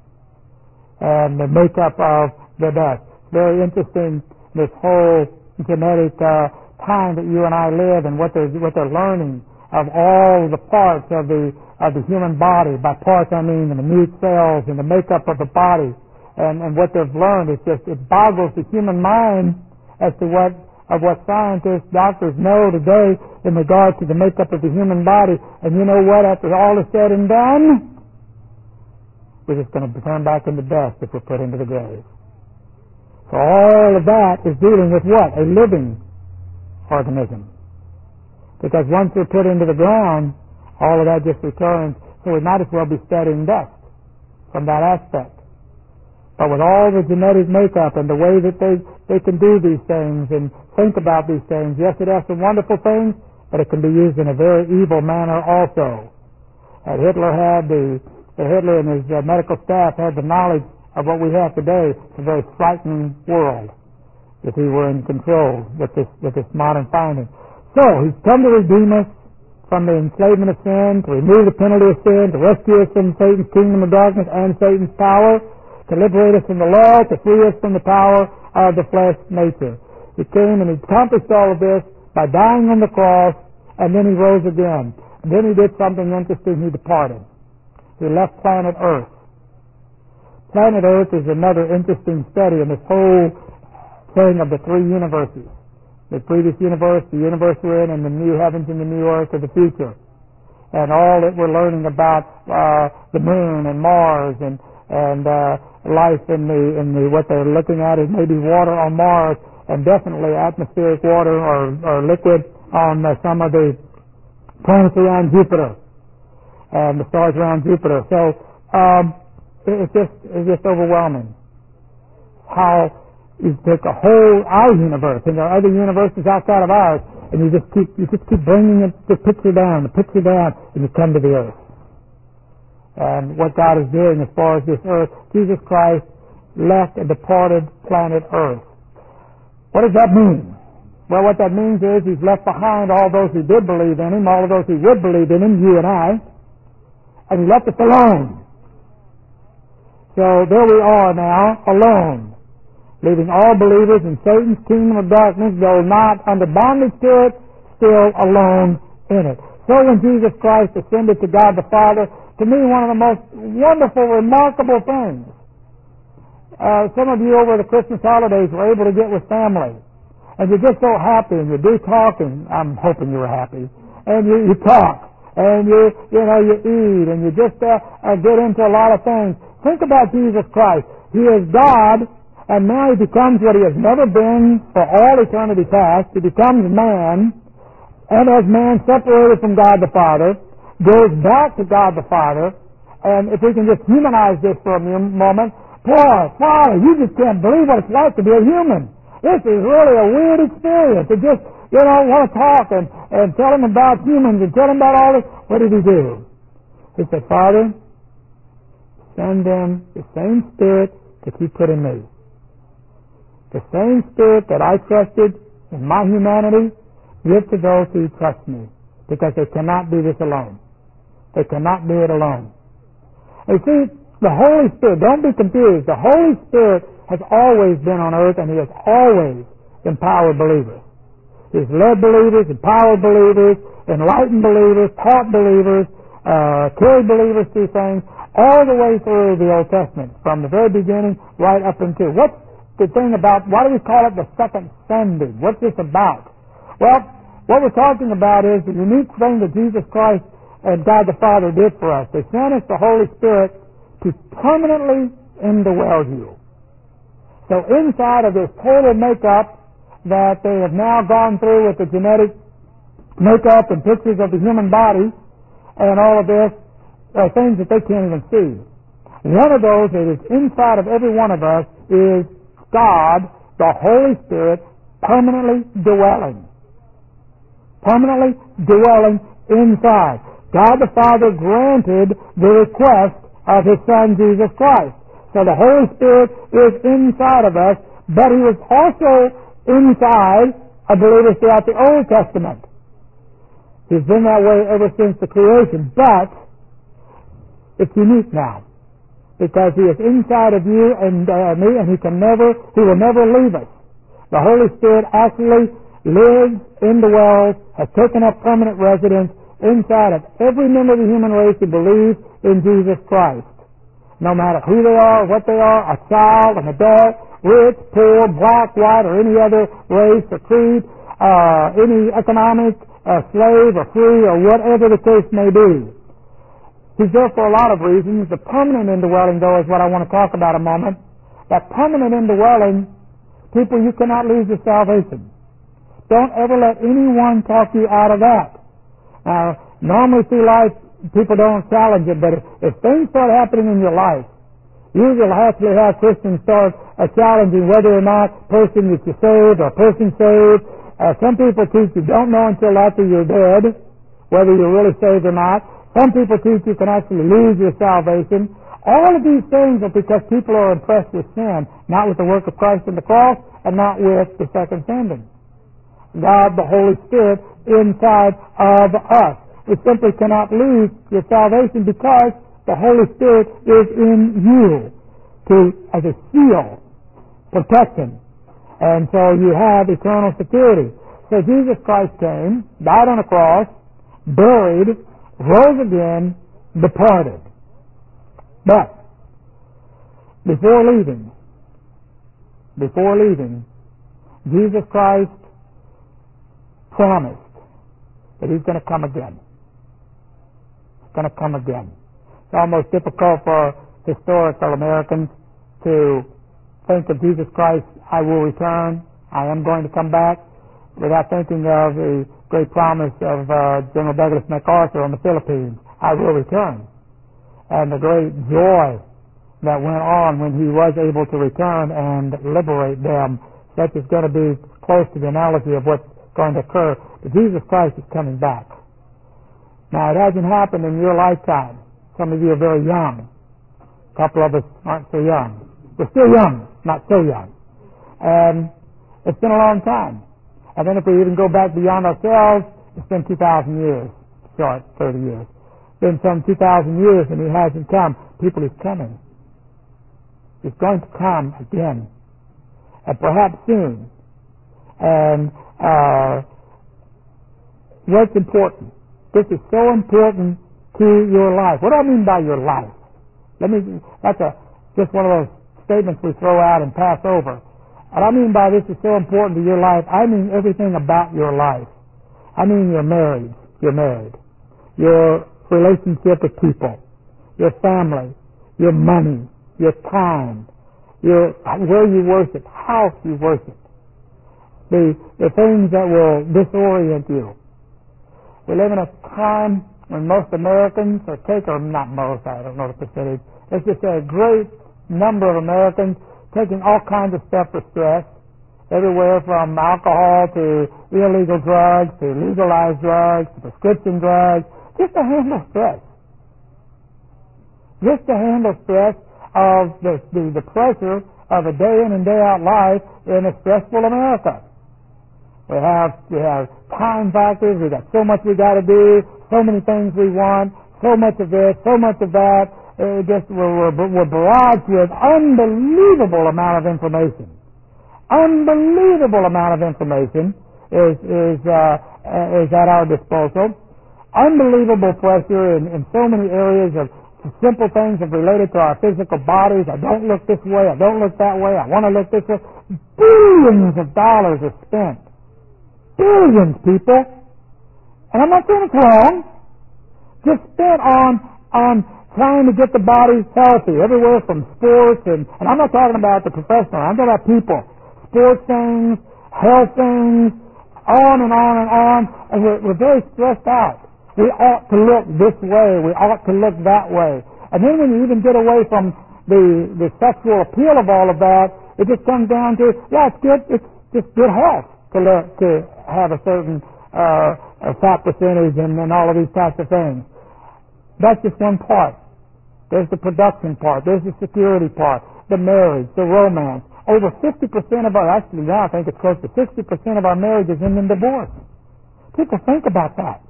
and the makeup of the dust. Very interesting, this whole genetic uh, time that you and I live, and what they're what they're learning of all the parts of the of the human body. By parts, I mean the minute cells and the makeup of the body, and and what they've learned is just it boggles the human mind as to what of what scientists, doctors know today in regard to the makeup of the human body. And you know what? After all is said and done, we're just going to turn back into dust if we're put into the grave. So all of that is dealing with what? A living organism. Because once we're put into the ground, all of that just returns. So we might as well be studying dust from that aspect. but with all the genetic makeup and the way that they, they can do these things and think about these things, yes, it has some wonderful things, but it can be used in a very evil manner also. And Hitler had the, the Hitler and his uh, medical staff had the knowledge of what we have today. It's a very frightening world if he were in control with this, with this modern finding. So, he's come to redeem us from the enslavement of sin, to remove the penalty of sin, to rescue us from Satan's kingdom of darkness and Satan's power, to liberate us from the law, to free us from the power of the flesh nature. He came and he accomplished all of this by dying on the cross, and then he rose again. And then he did something interesting. He departed. He left planet Earth. Planet Earth is another interesting study in this whole thing of the three universes. The previous universe, the universe we're in, and the new heavens and the new earth of the future. And all that we're learning about uh, the moon and Mars and and uh, life in the in the what they're looking at is maybe water on Mars, and definitely atmospheric water or, or liquid on uh, some of the planets around Jupiter and the stars around Jupiter. So um, it, it's just it's just overwhelming how you take a whole our universe and there are other universes outside of ours, and you just keep you just keep bringing it the picture down, the picture down, and you come to the earth. And what God is doing as far as this earth, Jesus Christ left and departed planet Earth. What does that mean? Well, what that means is he's left behind all those who did believe in him, all of those who would believe in him, you and I, and he left us alone. So there we are now, alone, leaving all believers in Satan's kingdom of darkness, though not under bondage to it, still alone in it. So when Jesus Christ ascended to God the Father, to me one of the most wonderful, remarkable things, uh, some of you over the Christmas holidays were able to get with family, and you're just so happy, and you do talk, and I'm hoping you were happy, and you, you talk, and you, you know, you eat, and you just uh, uh, get into a lot of things. Think about Jesus Christ. He is God, and now he becomes what he has never been for all eternity past. He becomes man, and as man separated from God the Father, goes back to God the Father, and if we can just humanize this for a moment, boy, Father, you just can't believe what it's like to be a human. This is really a weird experience. To just, you know, want to talk and, and tell him about humans and tell him about all this. What did he do? He said, Father, send them the same Spirit that you put in me. The same Spirit that I trusted in my humanity, give to those who trust me, because they cannot do this alone. They cannot do it alone. You see, the Holy Spirit, don't be confused, the Holy Spirit has always been on earth, and he has always empowered believers. He's led believers, empowered believers, enlightened believers, taught believers, uh, carried believers through things, all the way through the Old Testament, from the very beginning right up into. What's the thing about, why do we call it the second sending? What's this about? Well, what we're talking about is the unique thing that Jesus Christ and God the Father did for us. They sent us the Holy Spirit to permanently indwell you. So inside of this total makeup that they have now gone through with the genetic makeup and pictures of the human body and all of this, are things that they can't even see. One of those that is inside of every one of us is God, the Holy Spirit, permanently dwelling. Permanently dwelling inside. God the Father granted the request of his Son Jesus Christ. So the Holy Spirit is inside of us, but he was also inside of believers throughout the Old Testament. He's been that way ever since the creation, but it's unique now, because he is inside of you and uh, me, and he can never, he will never leave us. The Holy Spirit actually lives, indwells, has taken up permanent residence inside of every member of the human race who believes in Jesus Christ. No matter who they are, what they are, a child, an adult, rich, poor, black, white, or any other race or creed, uh, any economic, uh, slave or free, or whatever the case may be. He's there for a lot of reasons. The permanent indwelling, though, is what I want to talk about a moment. That permanent indwelling, people, you cannot lose your salvation. Don't ever let anyone talk you out of that. Now, normally through life, people don't challenge it, but if, if things start happening in your life, Usually you'll actually have Christians start uh, challenging whether or not person that you're saved or person saved. Uh, some people teach you don't know until after you're dead whether you're really saved or not. Some people teach you can actually lose your salvation. All of these things are because people are impressed with sin, not with the work of Christ on the cross and not with the second sending. God, the Holy Spirit, inside of us. We simply cannot lose your salvation because the Holy Spirit is in you to, as a shield, protection. And so you have eternal security. So Jesus Christ came, died on a cross, buried, rose again, departed. But before leaving, before leaving, Jesus Christ promised that He's going to come again. He's going to come again. It's almost difficult for historical Americans to think of Jesus Christ, I will return, I am going to come back, without thinking of the great promise of uh, General Douglas MacArthur on the Philippines, I will return. And the great joy that went on when he was able to return and liberate them. That is going to be close to the analogy of what's going to occur. But Jesus Christ is coming back. Now, it hasn't happened in your lifetime. Some of you are very young. A couple of us aren't so young. We're still young, not so young. And it's been a long time. And then if we even go back beyond ourselves, it's been two thousand years. Short, thirty years. It's been some two thousand years and He hasn't come. People, He's coming. He's going to come again. And perhaps soon. And uh, what's important? This is so important to your life. What do I mean by your life? Let me. That's a just one of those statements we throw out and pass over. What I mean by this is so important to your life, I mean everything about your life. I mean you're married. You're married. Your relationship with people. Your family. Your money. Your time. Your where you worship. How you worship. The, the things that will disorient you. We live in a time when most Americans, or take, or not most, I don't know the percentage, it's just a great number of Americans taking all kinds of stuff for stress, everywhere from alcohol to illegal drugs to legalized drugs to prescription drugs, just to handle stress. Just to handle stress of the, the, the pressure of a day in and day out life in a stressful America. We have, we have time factors, we got so much we got to do, so many things we want, so much of this, so much of that. Uh, just we're, we're, we're barraged with unbelievable amount of information. Unbelievable amount of information is is uh, is at our disposal. Unbelievable pressure in, in so many areas of simple things that related to our physical bodies. I don't look this way. I don't look that way. I want to look this way. Billions of dollars are spent. Billions, people. And I'm not saying it's wrong. Just spent on on trying to get the body healthy, everywhere from sports, and, and I'm not talking about the professional, I'm talking about people. Sports things, health things, on and on and on, and we're, we're very stressed out. We ought to look this way, we ought to look that way. And then when you even get away from the, the sexual appeal of all of that, it just comes down to, yeah, it's good, it's just good health to, look, to have a certain uh, a fat percentage and, and all of these types of things. That's just one part. There's the production part. There's the security part. The marriage, the romance. Over fifty percent of our, actually now I think it's close to sixty percent of our marriages end in divorce. People think about that.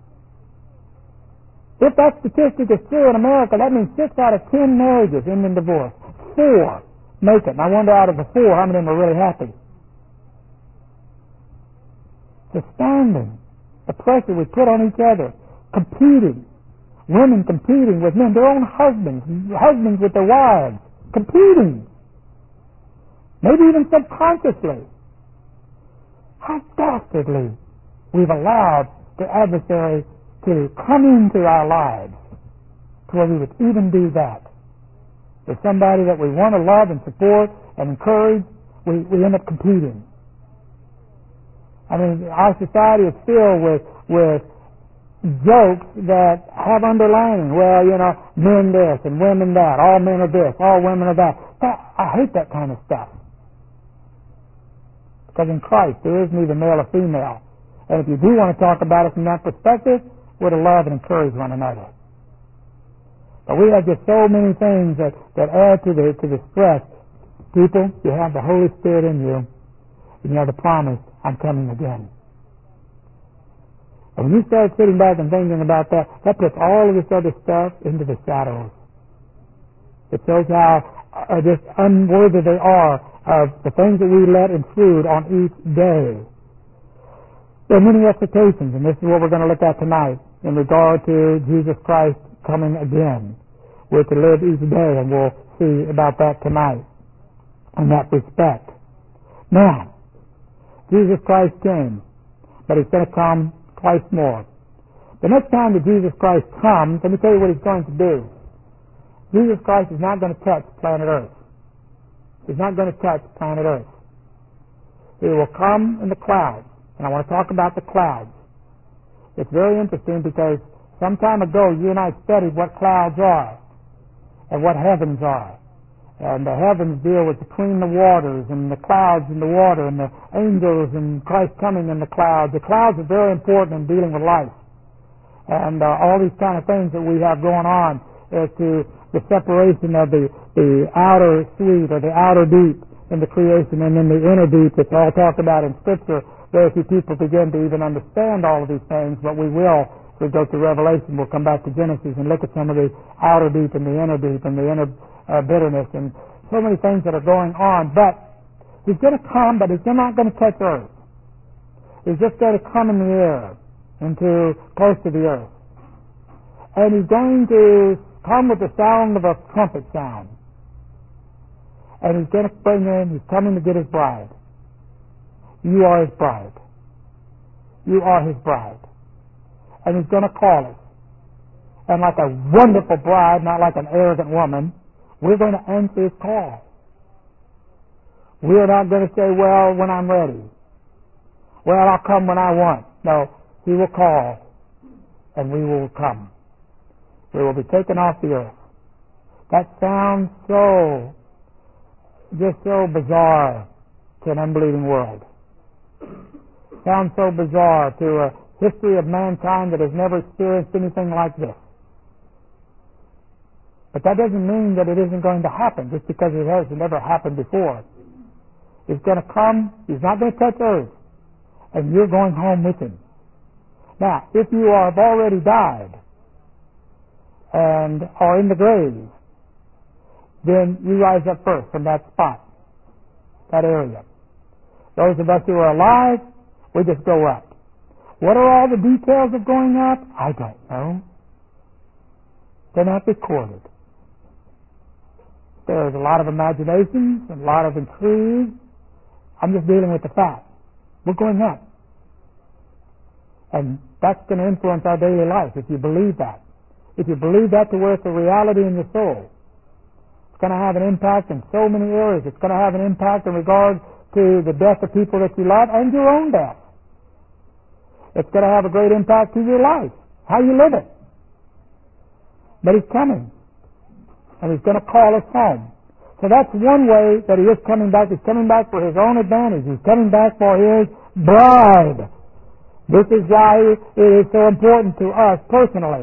If that statistic is true in America, that means six out of ten marriages end in divorce. Four make it. And I wonder out of the four, how many of them are really happy? The standing, the pressure we put on each other, competing. Women competing with men, their own husbands, husbands with their wives, competing. Maybe even subconsciously. How dastardly we've allowed the adversary to come into our lives to where we would even do that. With somebody that we want to love and support and encourage, we, we end up competing. I mean, our society is filled with, with jokes that have underlining. Well, you know, men this and women that, all men are this, all women are that. that I hate that kind of stuff. Because in Christ there is neither male or female. And if you do want to talk about it from that perspective, we're to love and encourage one another. But we have just so many things that, that add to the to the stress. People, you have the Holy Spirit in you, and you have the promise, I'm coming again. And when you start sitting back and thinking about that, that puts all of this other stuff into the shadows. It shows how uh, just unworthy they are of the things that we let intrude on each day. There are many expectations, and this is what we're going to look at tonight in regard to Jesus Christ coming again. We're to live each day, and we'll see about that tonight in that respect. Now, Jesus Christ came, but He's going to come twice more. The next time that Jesus Christ comes, let me tell you what He's going to do. Jesus Christ is not going to touch planet Earth. He's not going to touch planet Earth. He will come in the clouds, and I want to talk about the clouds. It's very interesting because some time ago you and I studied what clouds are and what heavens are. And the heavens deal with between the waters, and the clouds in the water, and the angels, and Christ coming in the clouds. The clouds are very important in dealing with life. And uh, all these kind of things that we have going on as to the separation of the, the outer suite or the outer deep in the creation, and then the inner deep. It's all talked about in Scripture. Very few people begin to even understand all of these things, but we will. As we go through Revelation, we'll come back to Genesis and look at some of the outer deep and the inner deep and the inner Uh, bitterness and so many things that are going on. But He's going to come, but He's not going to touch earth. He's just going to come in the air, into close to the earth. And He's going to come with the sound of a trumpet sound. And He's going to bring in, He's coming to get His bride. You are His bride. You are His bride. And He's going to call us. And like a wonderful bride, not like an arrogant woman, we're going to answer His call. We are not going to say, well, when I'm ready. Well, I'll come when I want. No, He will call, and we will come. We will be taken off the earth. That sounds so, just so bizarre to an unbelieving world. Sounds so bizarre to a history of mankind that has never experienced anything like this. But that doesn't mean that it isn't going to happen just because it has never happened before. He's going to come, He's not going to touch earth, and you're going home with Him. Now, if you have already died and are in the grave, then you rise up first from that spot, that area. Those of us who are alive, we just go up. What are all the details of going up? I don't know. They're not recorded. There's a lot of imaginations and a lot of intrigue. I'm just dealing with the fact. We're going up. And that's going to influence our daily life if you believe that. If you believe that to where it's a reality in your soul, it's going to have an impact in so many areas. It's going to have an impact in regard to the death of people that you love and your own death. It's going to have a great impact to your life, how you live it. But He's coming. And He's going to call us home. So that's one way that He is coming back. He's coming back for His own advantage. He's coming back for His bride. This is why it is so important to us personally.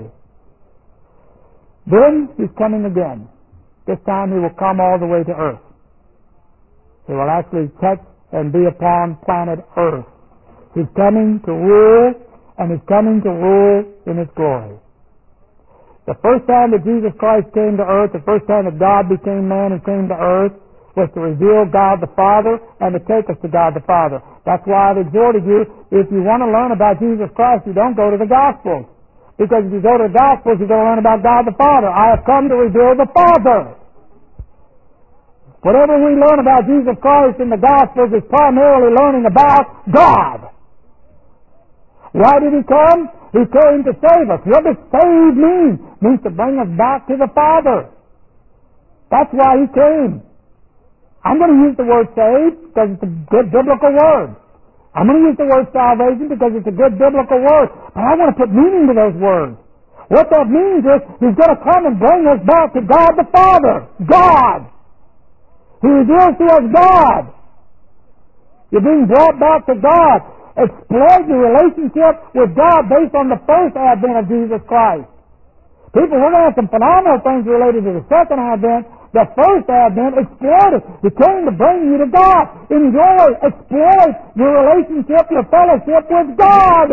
Then He's coming again. This time He will come all the way to earth. He will actually touch and be upon planet earth. He's coming to rule, and He's coming to rule in His glory. The first time that Jesus Christ came to earth, the first time that God became man and came to earth, was to reveal God the Father and to take us to God the Father. That's why I've exhorted you, if you want to learn about Jesus Christ, you don't go to the Gospels. Because if you go to the Gospels, you're going to learn about God the Father. I have come to reveal the Father. Whatever we learn about Jesus Christ in the Gospels is primarily learning about God. Why did He come? He came to save us. What does save mean? It means to bring us back to the Father. That's why He came. I'm going to use the word save because it's a good biblical word. I'm going to use the word salvation because it's a good biblical word. But I want to put meaning to those words. What that means is He's going to come and bring us back to God the Father. God. He reveals to us God. You're being brought back to God. Explore your relationship with God based on the first advent of Jesus Christ. People, we're going to have some phenomenal things related to the second advent. The first advent, explore it. He came to bring you to God. Enjoy, exploit your relationship, your fellowship with God.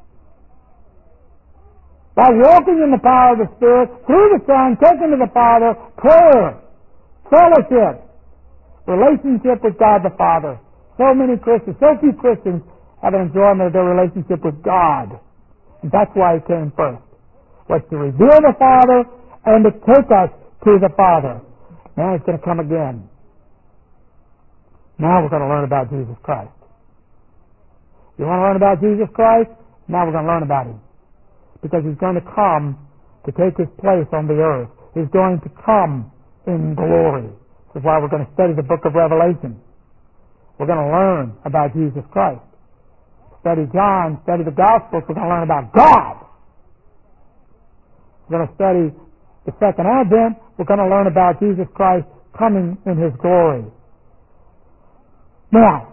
By walking in the power of the Spirit, through the Son, taken to the Father, prayer, fellowship, relationship with God the Father. So many Christians, so few Christians have an enjoyment of their relationship with God. And that's why He came first. Was to reveal the Father and to take us to the Father. Now He's going to come again. Now we're going to learn about Jesus Christ. You want to learn about Jesus Christ? Now we're going to learn about Him. Because He's going to come to take His place on the earth. He's going to come in glory. This is why we're going to study the book of Revelation. We're going to learn about Jesus Christ. Study John, study the Gospels, we're going to learn about God. We're going to study the second advent, we're going to learn about Jesus Christ coming in His glory. Now,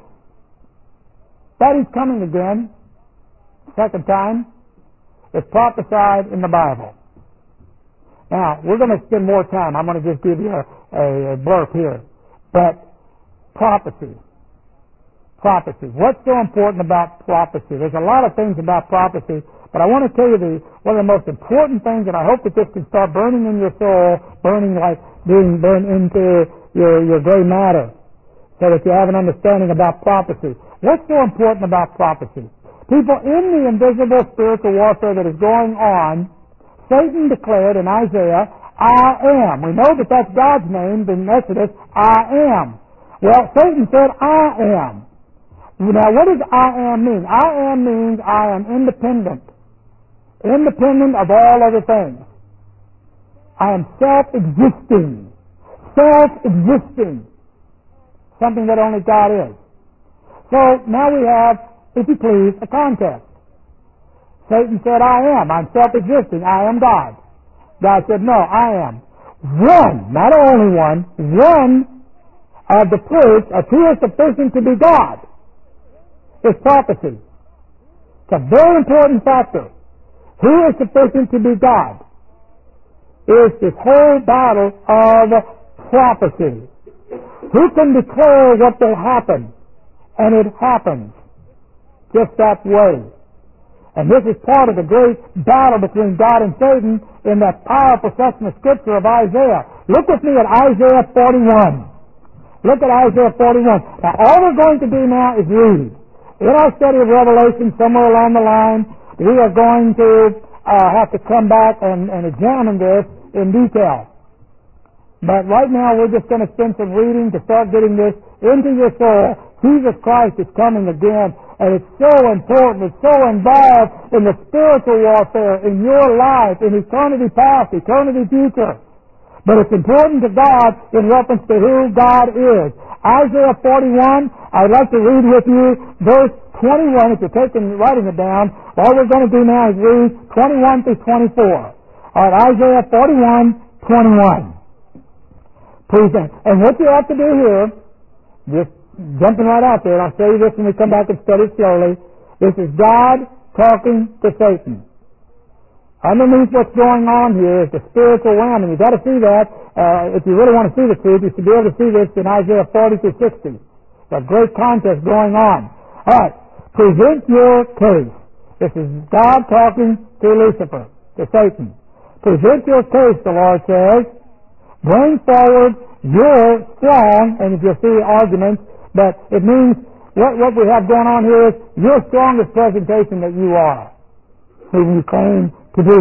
that He's coming again, second time, is prophesied in the Bible. Now, we're going to spend more time. I'm going to just give you a, a, a blurb here. But prophecy. Prophecy. What's so important about prophecy? There's a lot of things about prophecy, but I want to tell you the one of the most important things, and I hope that this can start burning in your soul, burning like being burned into your, your gray matter, so that you have an understanding about prophecy. What's so important about prophecy? People, in the invisible spiritual warfare that is going on, Satan declared in Isaiah, I am. We know that that's God's name in Exodus, I am. Well, Satan said, I am. Now, what does I am mean? I am means I am independent. Independent of all other things. I am self-existing. Self-existing. Something that only God is. So, now we have, if you please, a contest. Satan said, I am. I'm self-existing. I am God. God said, no, I am. One, not only one, one of the proofs of who is sufficient to be God is prophecy. It's a very important factor. Who is sufficient to be God is this whole battle of prophecy. Who can declare what will happen? And it happens just that way. And this is part of the great battle between God and Satan in that powerful section of Scripture of Isaiah. Look with me at Isaiah forty-one. Look at Isaiah forty-one. Now, all we're going to do now is read. In our study of Revelation, somewhere along the line, we are going to uh, have to come back and, and examine this in detail. But right now, we're just going to spend some reading to start getting this into your soul. Jesus Christ is coming again, and it's so important, it's so involved in the spiritual warfare, in your life, in eternity past, eternity future. But it's important to God in reference to who God is. Isaiah forty-one, I'd like to read with you verse twenty-one, if you're taking, writing it down. All we're going to do now is read twenty-one through twenty-four. All right, Isaiah forty-one, twenty-one. Please, and what you have to do here, just jumping right out there, and I'll show you this when we come back and study slowly, this is God talking to Satan. Underneath what's going on here is the spiritual realm, and you've got to see that. Uh, if you really want to see the truth, you should be able to see this in Isaiah forty through sixty. There's a great contest going on. All right, present your case. This is God talking to Lucifer, to Satan. Present your case, the Lord says. Bring forward your strong, and if you see arguments, but it means what, what we have going on here is your strongest presentation that you are, who you claim to be.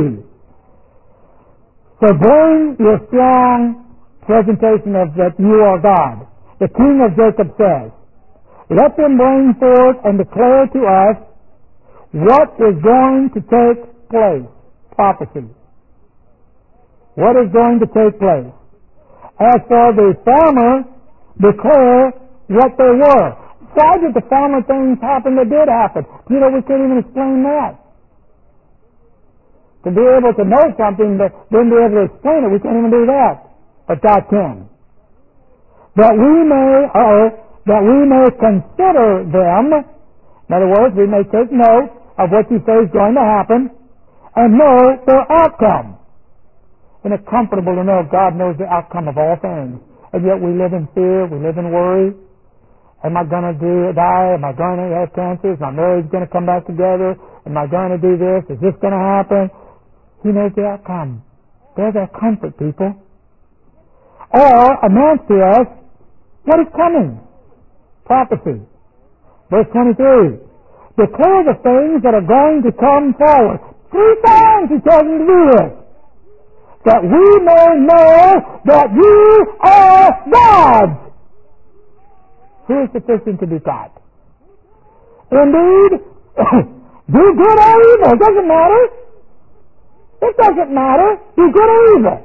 So bring your strong presentation of that you are God. The King of Jacob says, let them bring forth and declare to us what is going to take place. Prophecy. What is going to take place? As for the former, declare what they were. Why did the former things happen that did happen? You know, we can't even explain that. to be able to know something, but then be able to explain it. We can't even do that. But God can. That we may, uh, that we may consider them. In other words, we may take note of what you say is going to happen and know their outcome. And it's comfortable to know God knows the outcome of all things. And yet we live in fear, we live in worry. Am I going to do, die? Am I going to have cancer? Is my marriage going to come back together? Am I going to do this? Is this going to happen? He knows the outcome. There's our comfort, people. Or announce to us what is coming. Prophecy. Verse twenty-three. Declare the things that are going to come forward. Three times he tells you to do this. That we may know that you are God's. Who is sufficient to be God? Indeed, do good or evil. It doesn't matter. It doesn't matter. Do good or evil.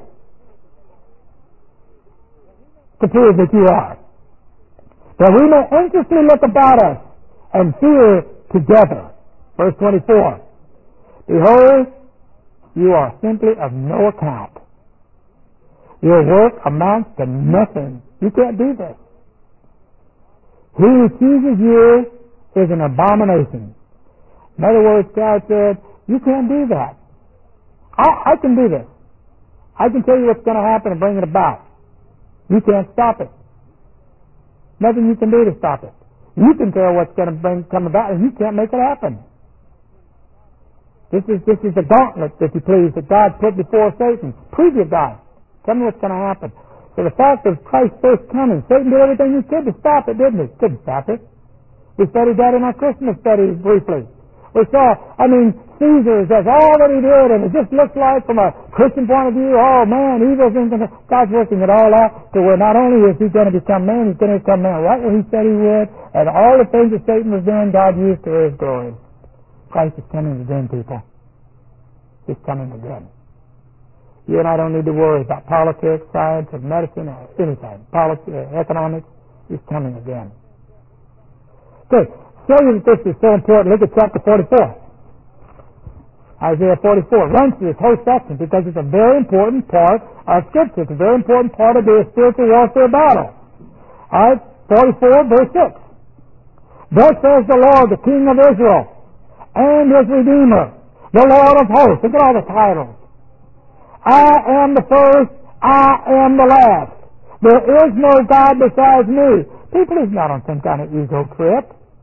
To prove that you are. That we may anxiously look about us and fear together. Verse twenty-four. Behold, you are simply of no account. Your work amounts to nothing. You can't do this. He who accuses you is an abomination. In other words, God said, you can't do that. I, I can do this. I can tell you what's going to happen and bring it about. You can't stop it. Nothing you can do to stop it. You can tell what's going to bring, come about, and you can't make it happen. This is this is the gauntlet, if you please, that God put before Satan. Prove your God. Tell me what's going to happen. So the fact of Christ's first coming, Satan did everything he could to stop it, didn't he? Couldn't stop it. We studied that in our Christmas studies briefly. We saw, I mean, Caesar does all that he did, and it just looks like, from a Christian point of view, oh man, evil's in control. God's working it all out to where not only is he going to become man, he's going to become man right where he said he would, and all the things that Satan was doing, God used to his glory. Christ is coming again, people. He's coming again. You and I don't need to worry about politics, science, or medicine, or anything. Politics, economics. He's coming again. Okay, show you that this is so important. Look at chapter forty-four. Isaiah forty-four. Runs through this whole section because it's a very important part of Scripture. It's a very important part of the spiritual warfare battle. All right, forty-four, verse six. Thus says the Lord, the King of Israel, and his Redeemer, the Lord of hosts. Look at all the titles. I am the first, I am the last. There is no God besides me. People is not on some kind of ego trip.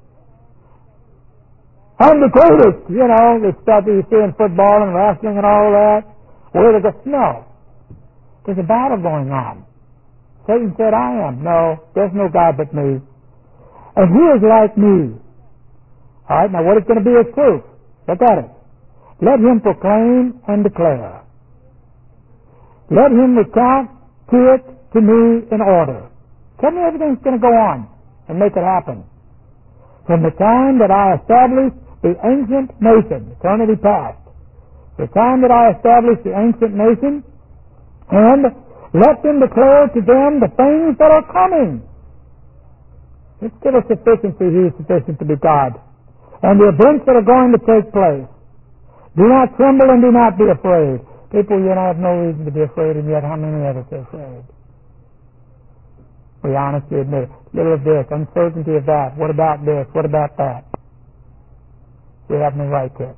I'm the greatest, you know, the stuff that you see in football and wrestling and all that. Where the no. There's a battle going on. Satan said, I am. No, there's no God but me. And he is like me. All right, now what is going to be his proof? Look at it. Let him proclaim and declare. Let him recount to it to me in order. Tell me everything's going to go on and make it happen. From the time that I established the ancient nation, eternity past, the time that I established the ancient nation, and let them declare to them the things that are coming. It's still a sufficiency. He is sufficient to be God. And the events that are going to take place. Do not tremble and do not be afraid. People, you and I have no reason to be afraid, and yet how many of us are afraid? We honestly admit it. Little of this, uncertainty of that. What about this? What about that? We have no right to it.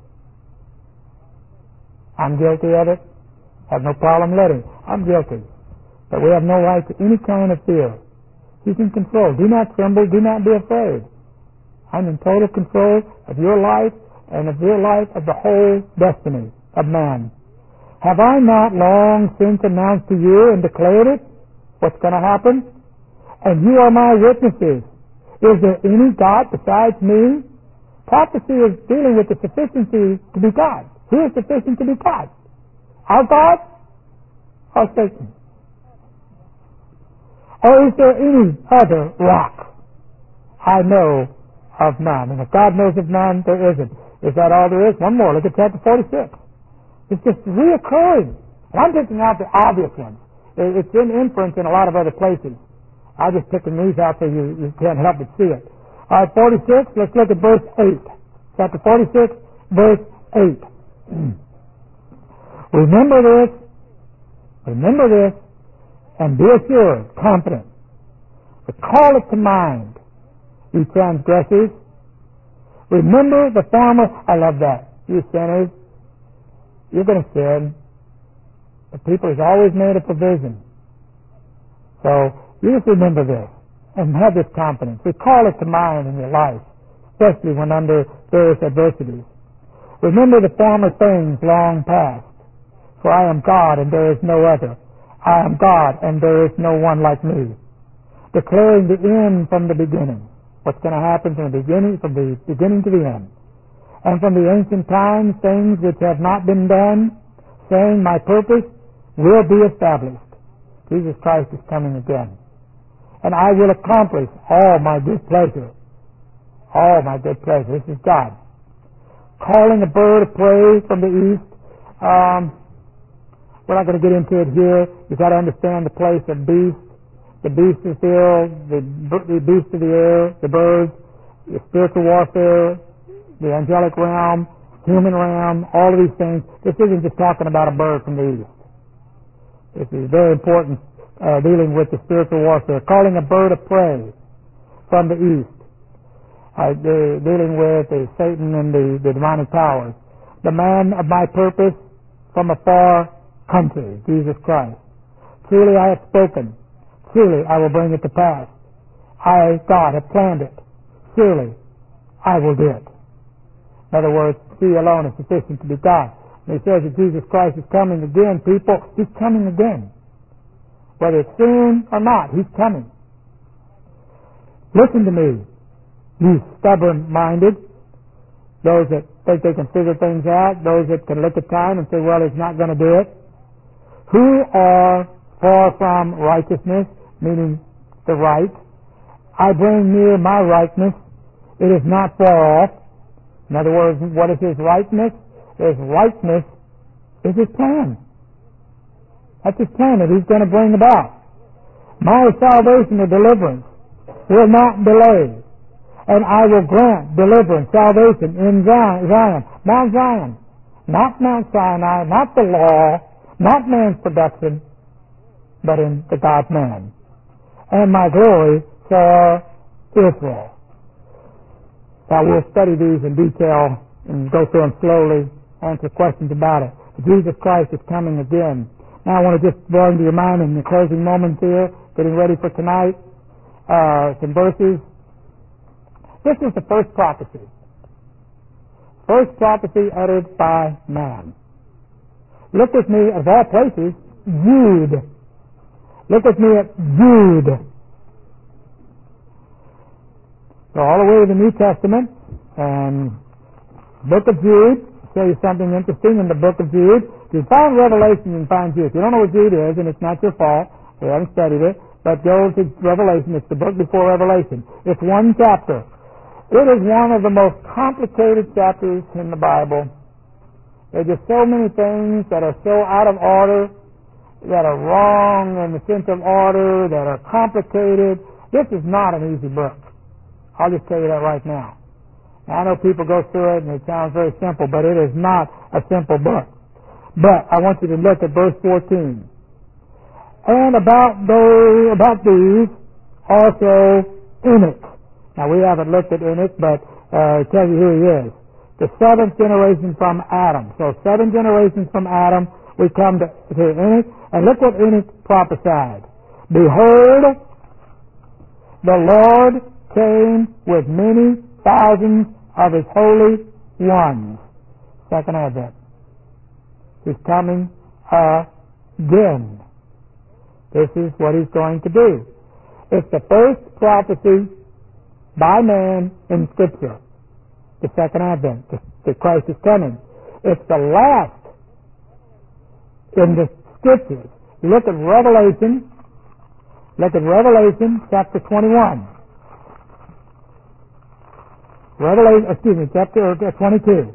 I'm guilty of it. Have no problem letting. I'm guilty. But we have no right to any kind of fear. He's in control. Do not tremble. Do not be afraid. I'm in total control of your life and of your life, of the whole destiny of man. Have I not long since announced to you and declared it? What's going to happen? And you are my witnesses. Is there any God besides me? Prophecy is dealing with the sufficiency to be God. Who is sufficient to be God? Our God or Satan? Or is there any other rock? I know of none. And if God knows of none, there isn't. Is that all there is? One more. Look at chapter forty-six. It's just reoccurring. And I'm picking out the obvious ones. It's in inference in a lot of other places. I'm just picking these out so you, you can't help but see it. All right, forty-six, let's look at verse eight. Chapter forty-six, verse eight. Remember this, remember this, and be assured, confident. Recall it to mind, you transgressors. Remember the former. I love that. You sinners, you're going to sin. The people has always made a provision. So you just remember this and have this confidence. Recall it to mind in your life, especially when under various adversities. Remember the former things long past. For I am God and there is no other. I am God and there is no one like me. Declaring the end from the beginning. What's going to happen from the beginning, from the beginning to the end. And from the ancient times, things which have not been done, saying, my purpose will be established. Jesus Christ is coming again. And I will accomplish all my good pleasure. All my good pleasure. This is God. Calling a bird of prey from the east. Um, we're not going to get into it here. You've got to understand the place of beasts. The beast of the field, the, the beast of the air, the birds, the spiritual warfare, the angelic realm, human realm, all of these things. This isn't just talking about a bird from the east. This is very important, uh, dealing with the spiritual warfare. Calling a bird of prey from the east. Uh, the, dealing with the Satan and the, the demonic powers. The man of my purpose from a far country, Jesus Christ. Truly I have spoken. Surely I will bring it to pass. I, God, have planned it. Surely I will do it. In other words, He alone is sufficient to be God. And He says that Jesus Christ is coming again, people. He's coming again. Whether it's soon or not, He's coming. Listen to me, you stubborn-minded, those that think they can figure things out, those that can look at time and say, well, He's not going to do it, who are far from righteousness, meaning the right. I bring near my rightness. It is not far off. In other words, what is His rightness? His rightness is His plan. That's His plan that He's going to bring about. My salvation or deliverance will not delay. And I will grant deliverance, salvation in Zion, Mount Zion. Not Mount Sinai, not the law, not man's production, but in the God-man. And my glory for Israel. Now we'll study these in detail and go through them slowly, answer questions about it. But Jesus Christ is coming again. Now I want to just bring to your mind in the closing moments here, getting ready for tonight, uh, some verses. This is the first prophecy. First prophecy uttered by man. Look with me, of all places, Jude. Look with me at Jude. So all the way to the New Testament, and book of Jude. I'll show you something interesting in the book of Jude. If you find Revelation, you can find Jude. If you don't know what Jude is, and it's not your fault, we haven't studied it, but go to Revelation. It's the book before Revelation. It's one chapter. It is one of the most complicated chapters in the Bible. There are just so many things that are so out of order, that are wrong in the sense of order, that are complicated. This is not an easy book. I'll just tell you that right now. Now, I know people go through it and it sounds very simple, but it is not a simple book. But I want you to look at verse fourteen. And about those, about these, also Enoch. Now, we haven't looked at Enoch, but uh, I'll tell you who he is. The seventh generation from Adam. So seven generations from Adam, we come to, to Enoch. And look what Enoch prophesied. Behold, the Lord came with many thousands of His holy ones. Second advent. He's coming again. This is what He's going to do. It's the first prophecy by man in Scripture. The second advent. That Christ is coming. It's the last in the Scriptures. Look at Revelation. Look at Revelation chapter twenty-one. Revelation, excuse me, chapter twenty-two.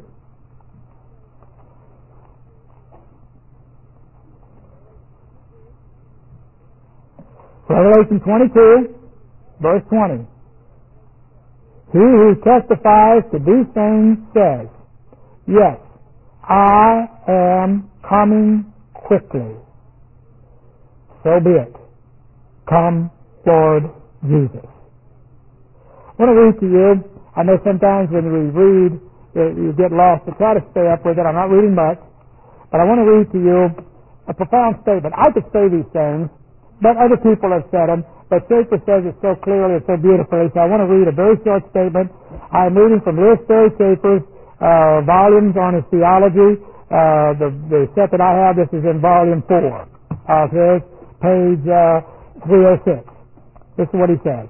Revelation twenty-two, verse twenty. He who testifies to these things says, yes, I am coming quickly. So be it. Come, Lord Jesus. I want to read to you. I know sometimes when we read, you get lost. I try to stay up with it. I'm not reading much. But I want to read to you a profound statement. I could say these things, but other people have said them. But Schaeffer says it so clearly and so beautifully, so I want to read a very short statement. I'm reading from Lewis Sperry Schaeffer's uh, volumes on his theology. Uh, the, the set that I have, this is in volume four of his, page uh, three oh six. This is what he says.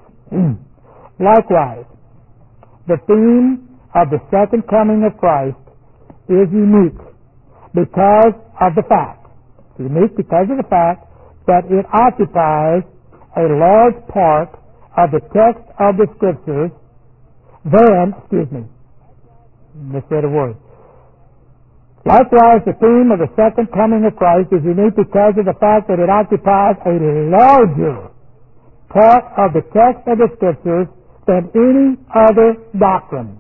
Likewise, the theme of the second coming of Christ is unique because of the fact, unique because of the fact that it occupies a large part of the text of the Scriptures, then, excuse me, misread a word. Likewise, the theme of the second coming of Christ is unique because of the fact that it occupies a larger part of the text of the Scriptures than any other doctrine.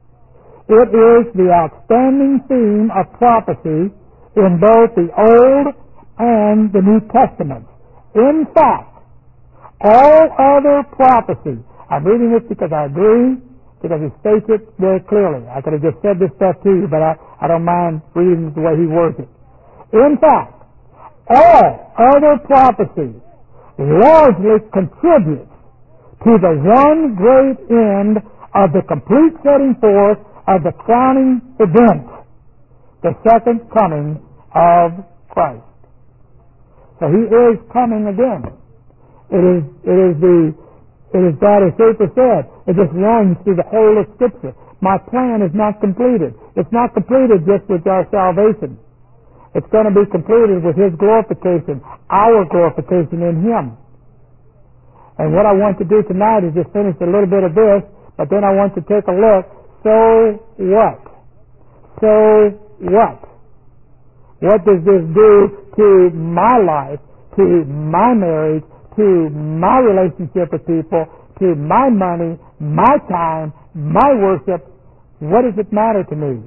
It is the outstanding theme of prophecy in both the Old and the New Testaments. In fact, all other prophecy, I'm reading this because I agree, because he states it very clearly. I could have just said this stuff to you, but I, I don't mind reading the way he words it. In fact, all other prophecy largely contributes to the one great end of the complete setting forth of the crowning event, the second coming of Christ. So he is coming again. It is, it is the, it is that, as Schaeffer said, it just runs through the whole of Scripture. My plan is not completed. It's not completed just with our salvation. It's going to be completed with His glorification, our glorification in Him. And what I want to do tonight is just finish a little bit of this, but then I want to take a look. So what? So what? What does this do to my life, to my marriage, to my relationship with people, to my money, my time, my worship? What does it matter to me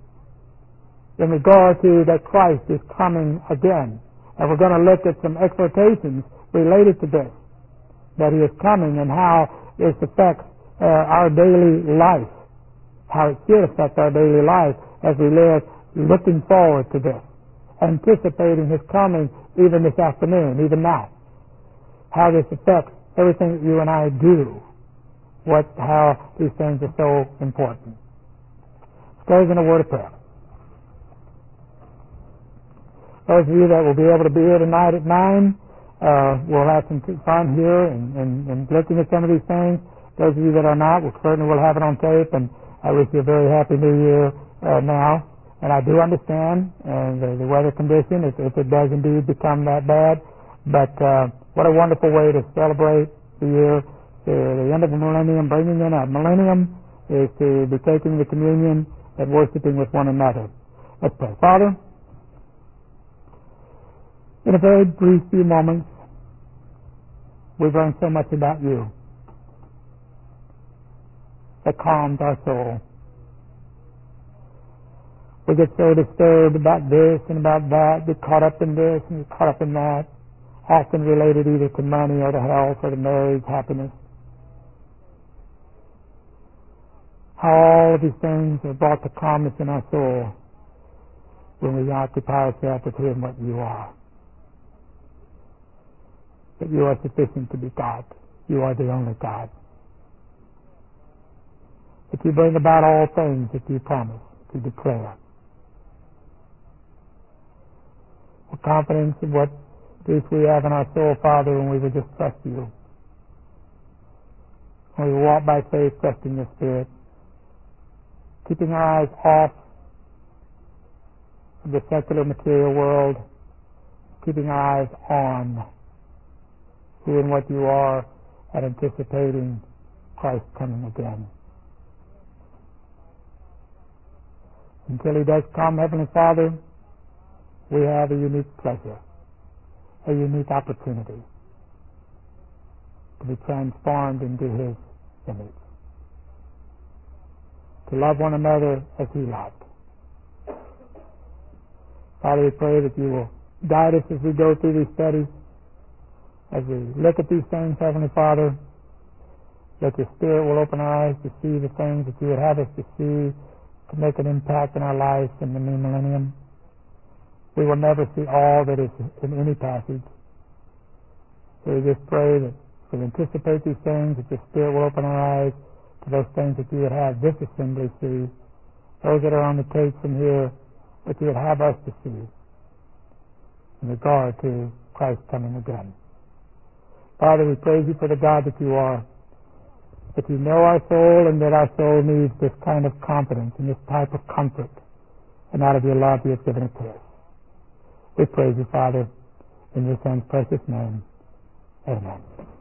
in regard to that Christ is coming again? And we're going to look at some exhortations related to this, that He is coming and how this affects uh, our daily life, how it should affect our daily life as we live looking forward to this, anticipating His coming even this afternoon, even now. How this affects everything that you and I do, what, how these things are so important. Let's close in a word of prayer. Those of you that will be able to be here tonight at nine, uh, we'll have some fun here and, and, and looking at some of these things. Those of you that are not, we certainly will have it on tape, and I wish you a very happy New Year uh, now. And I do understand uh, the, the weather condition, if, if it does indeed become that bad, but uh, what a wonderful way to celebrate the year, the, the end of the millennium, bringing in a millennium, is to be taking the communion and worshiping with one another. Let's pray. Father, in a very brief few moments, we've learned so much about you that calms our soul. We get so disturbed about this and about that, get caught up in this and get caught up in that, often related either to money or to health or to marriage, happiness. How all of these things are brought to calmness in our soul when we occupy ourselves with Him, what you are. That you are sufficient to be God. You are the only God. That you bring about all things that you promise to declare. What confidence in what peace we have in our soul, Father, when we would just trust you. When we walk by faith, trusting your Spirit, keeping our eyes off of the secular material world, keeping our eyes on who and what you are, and anticipating Christ coming again. Until He does come, Heavenly Father, we have a unique pleasure, a unique opportunity to be transformed into His image, to love one another as He loved, Father, we pray that you will guide us as we go through these studies, as we look at these things, Heavenly Father, that your Spirit will open our eyes to see the things that you would have us to see, to make an impact in our lives in the new millennium. We will never see all that is in any passage. So we just pray that we anticipate these things, that your Spirit will open our eyes to those things that you would have this assembly see, those that are on the tapes in here, that you would have us to see in regard to Christ coming again. Father, we praise you for the God that you are, that you know our soul and that our soul needs this kind of confidence and this type of comfort, and out of your love you have given it to us. We praise you, Father, in your Son's precious name. Amen.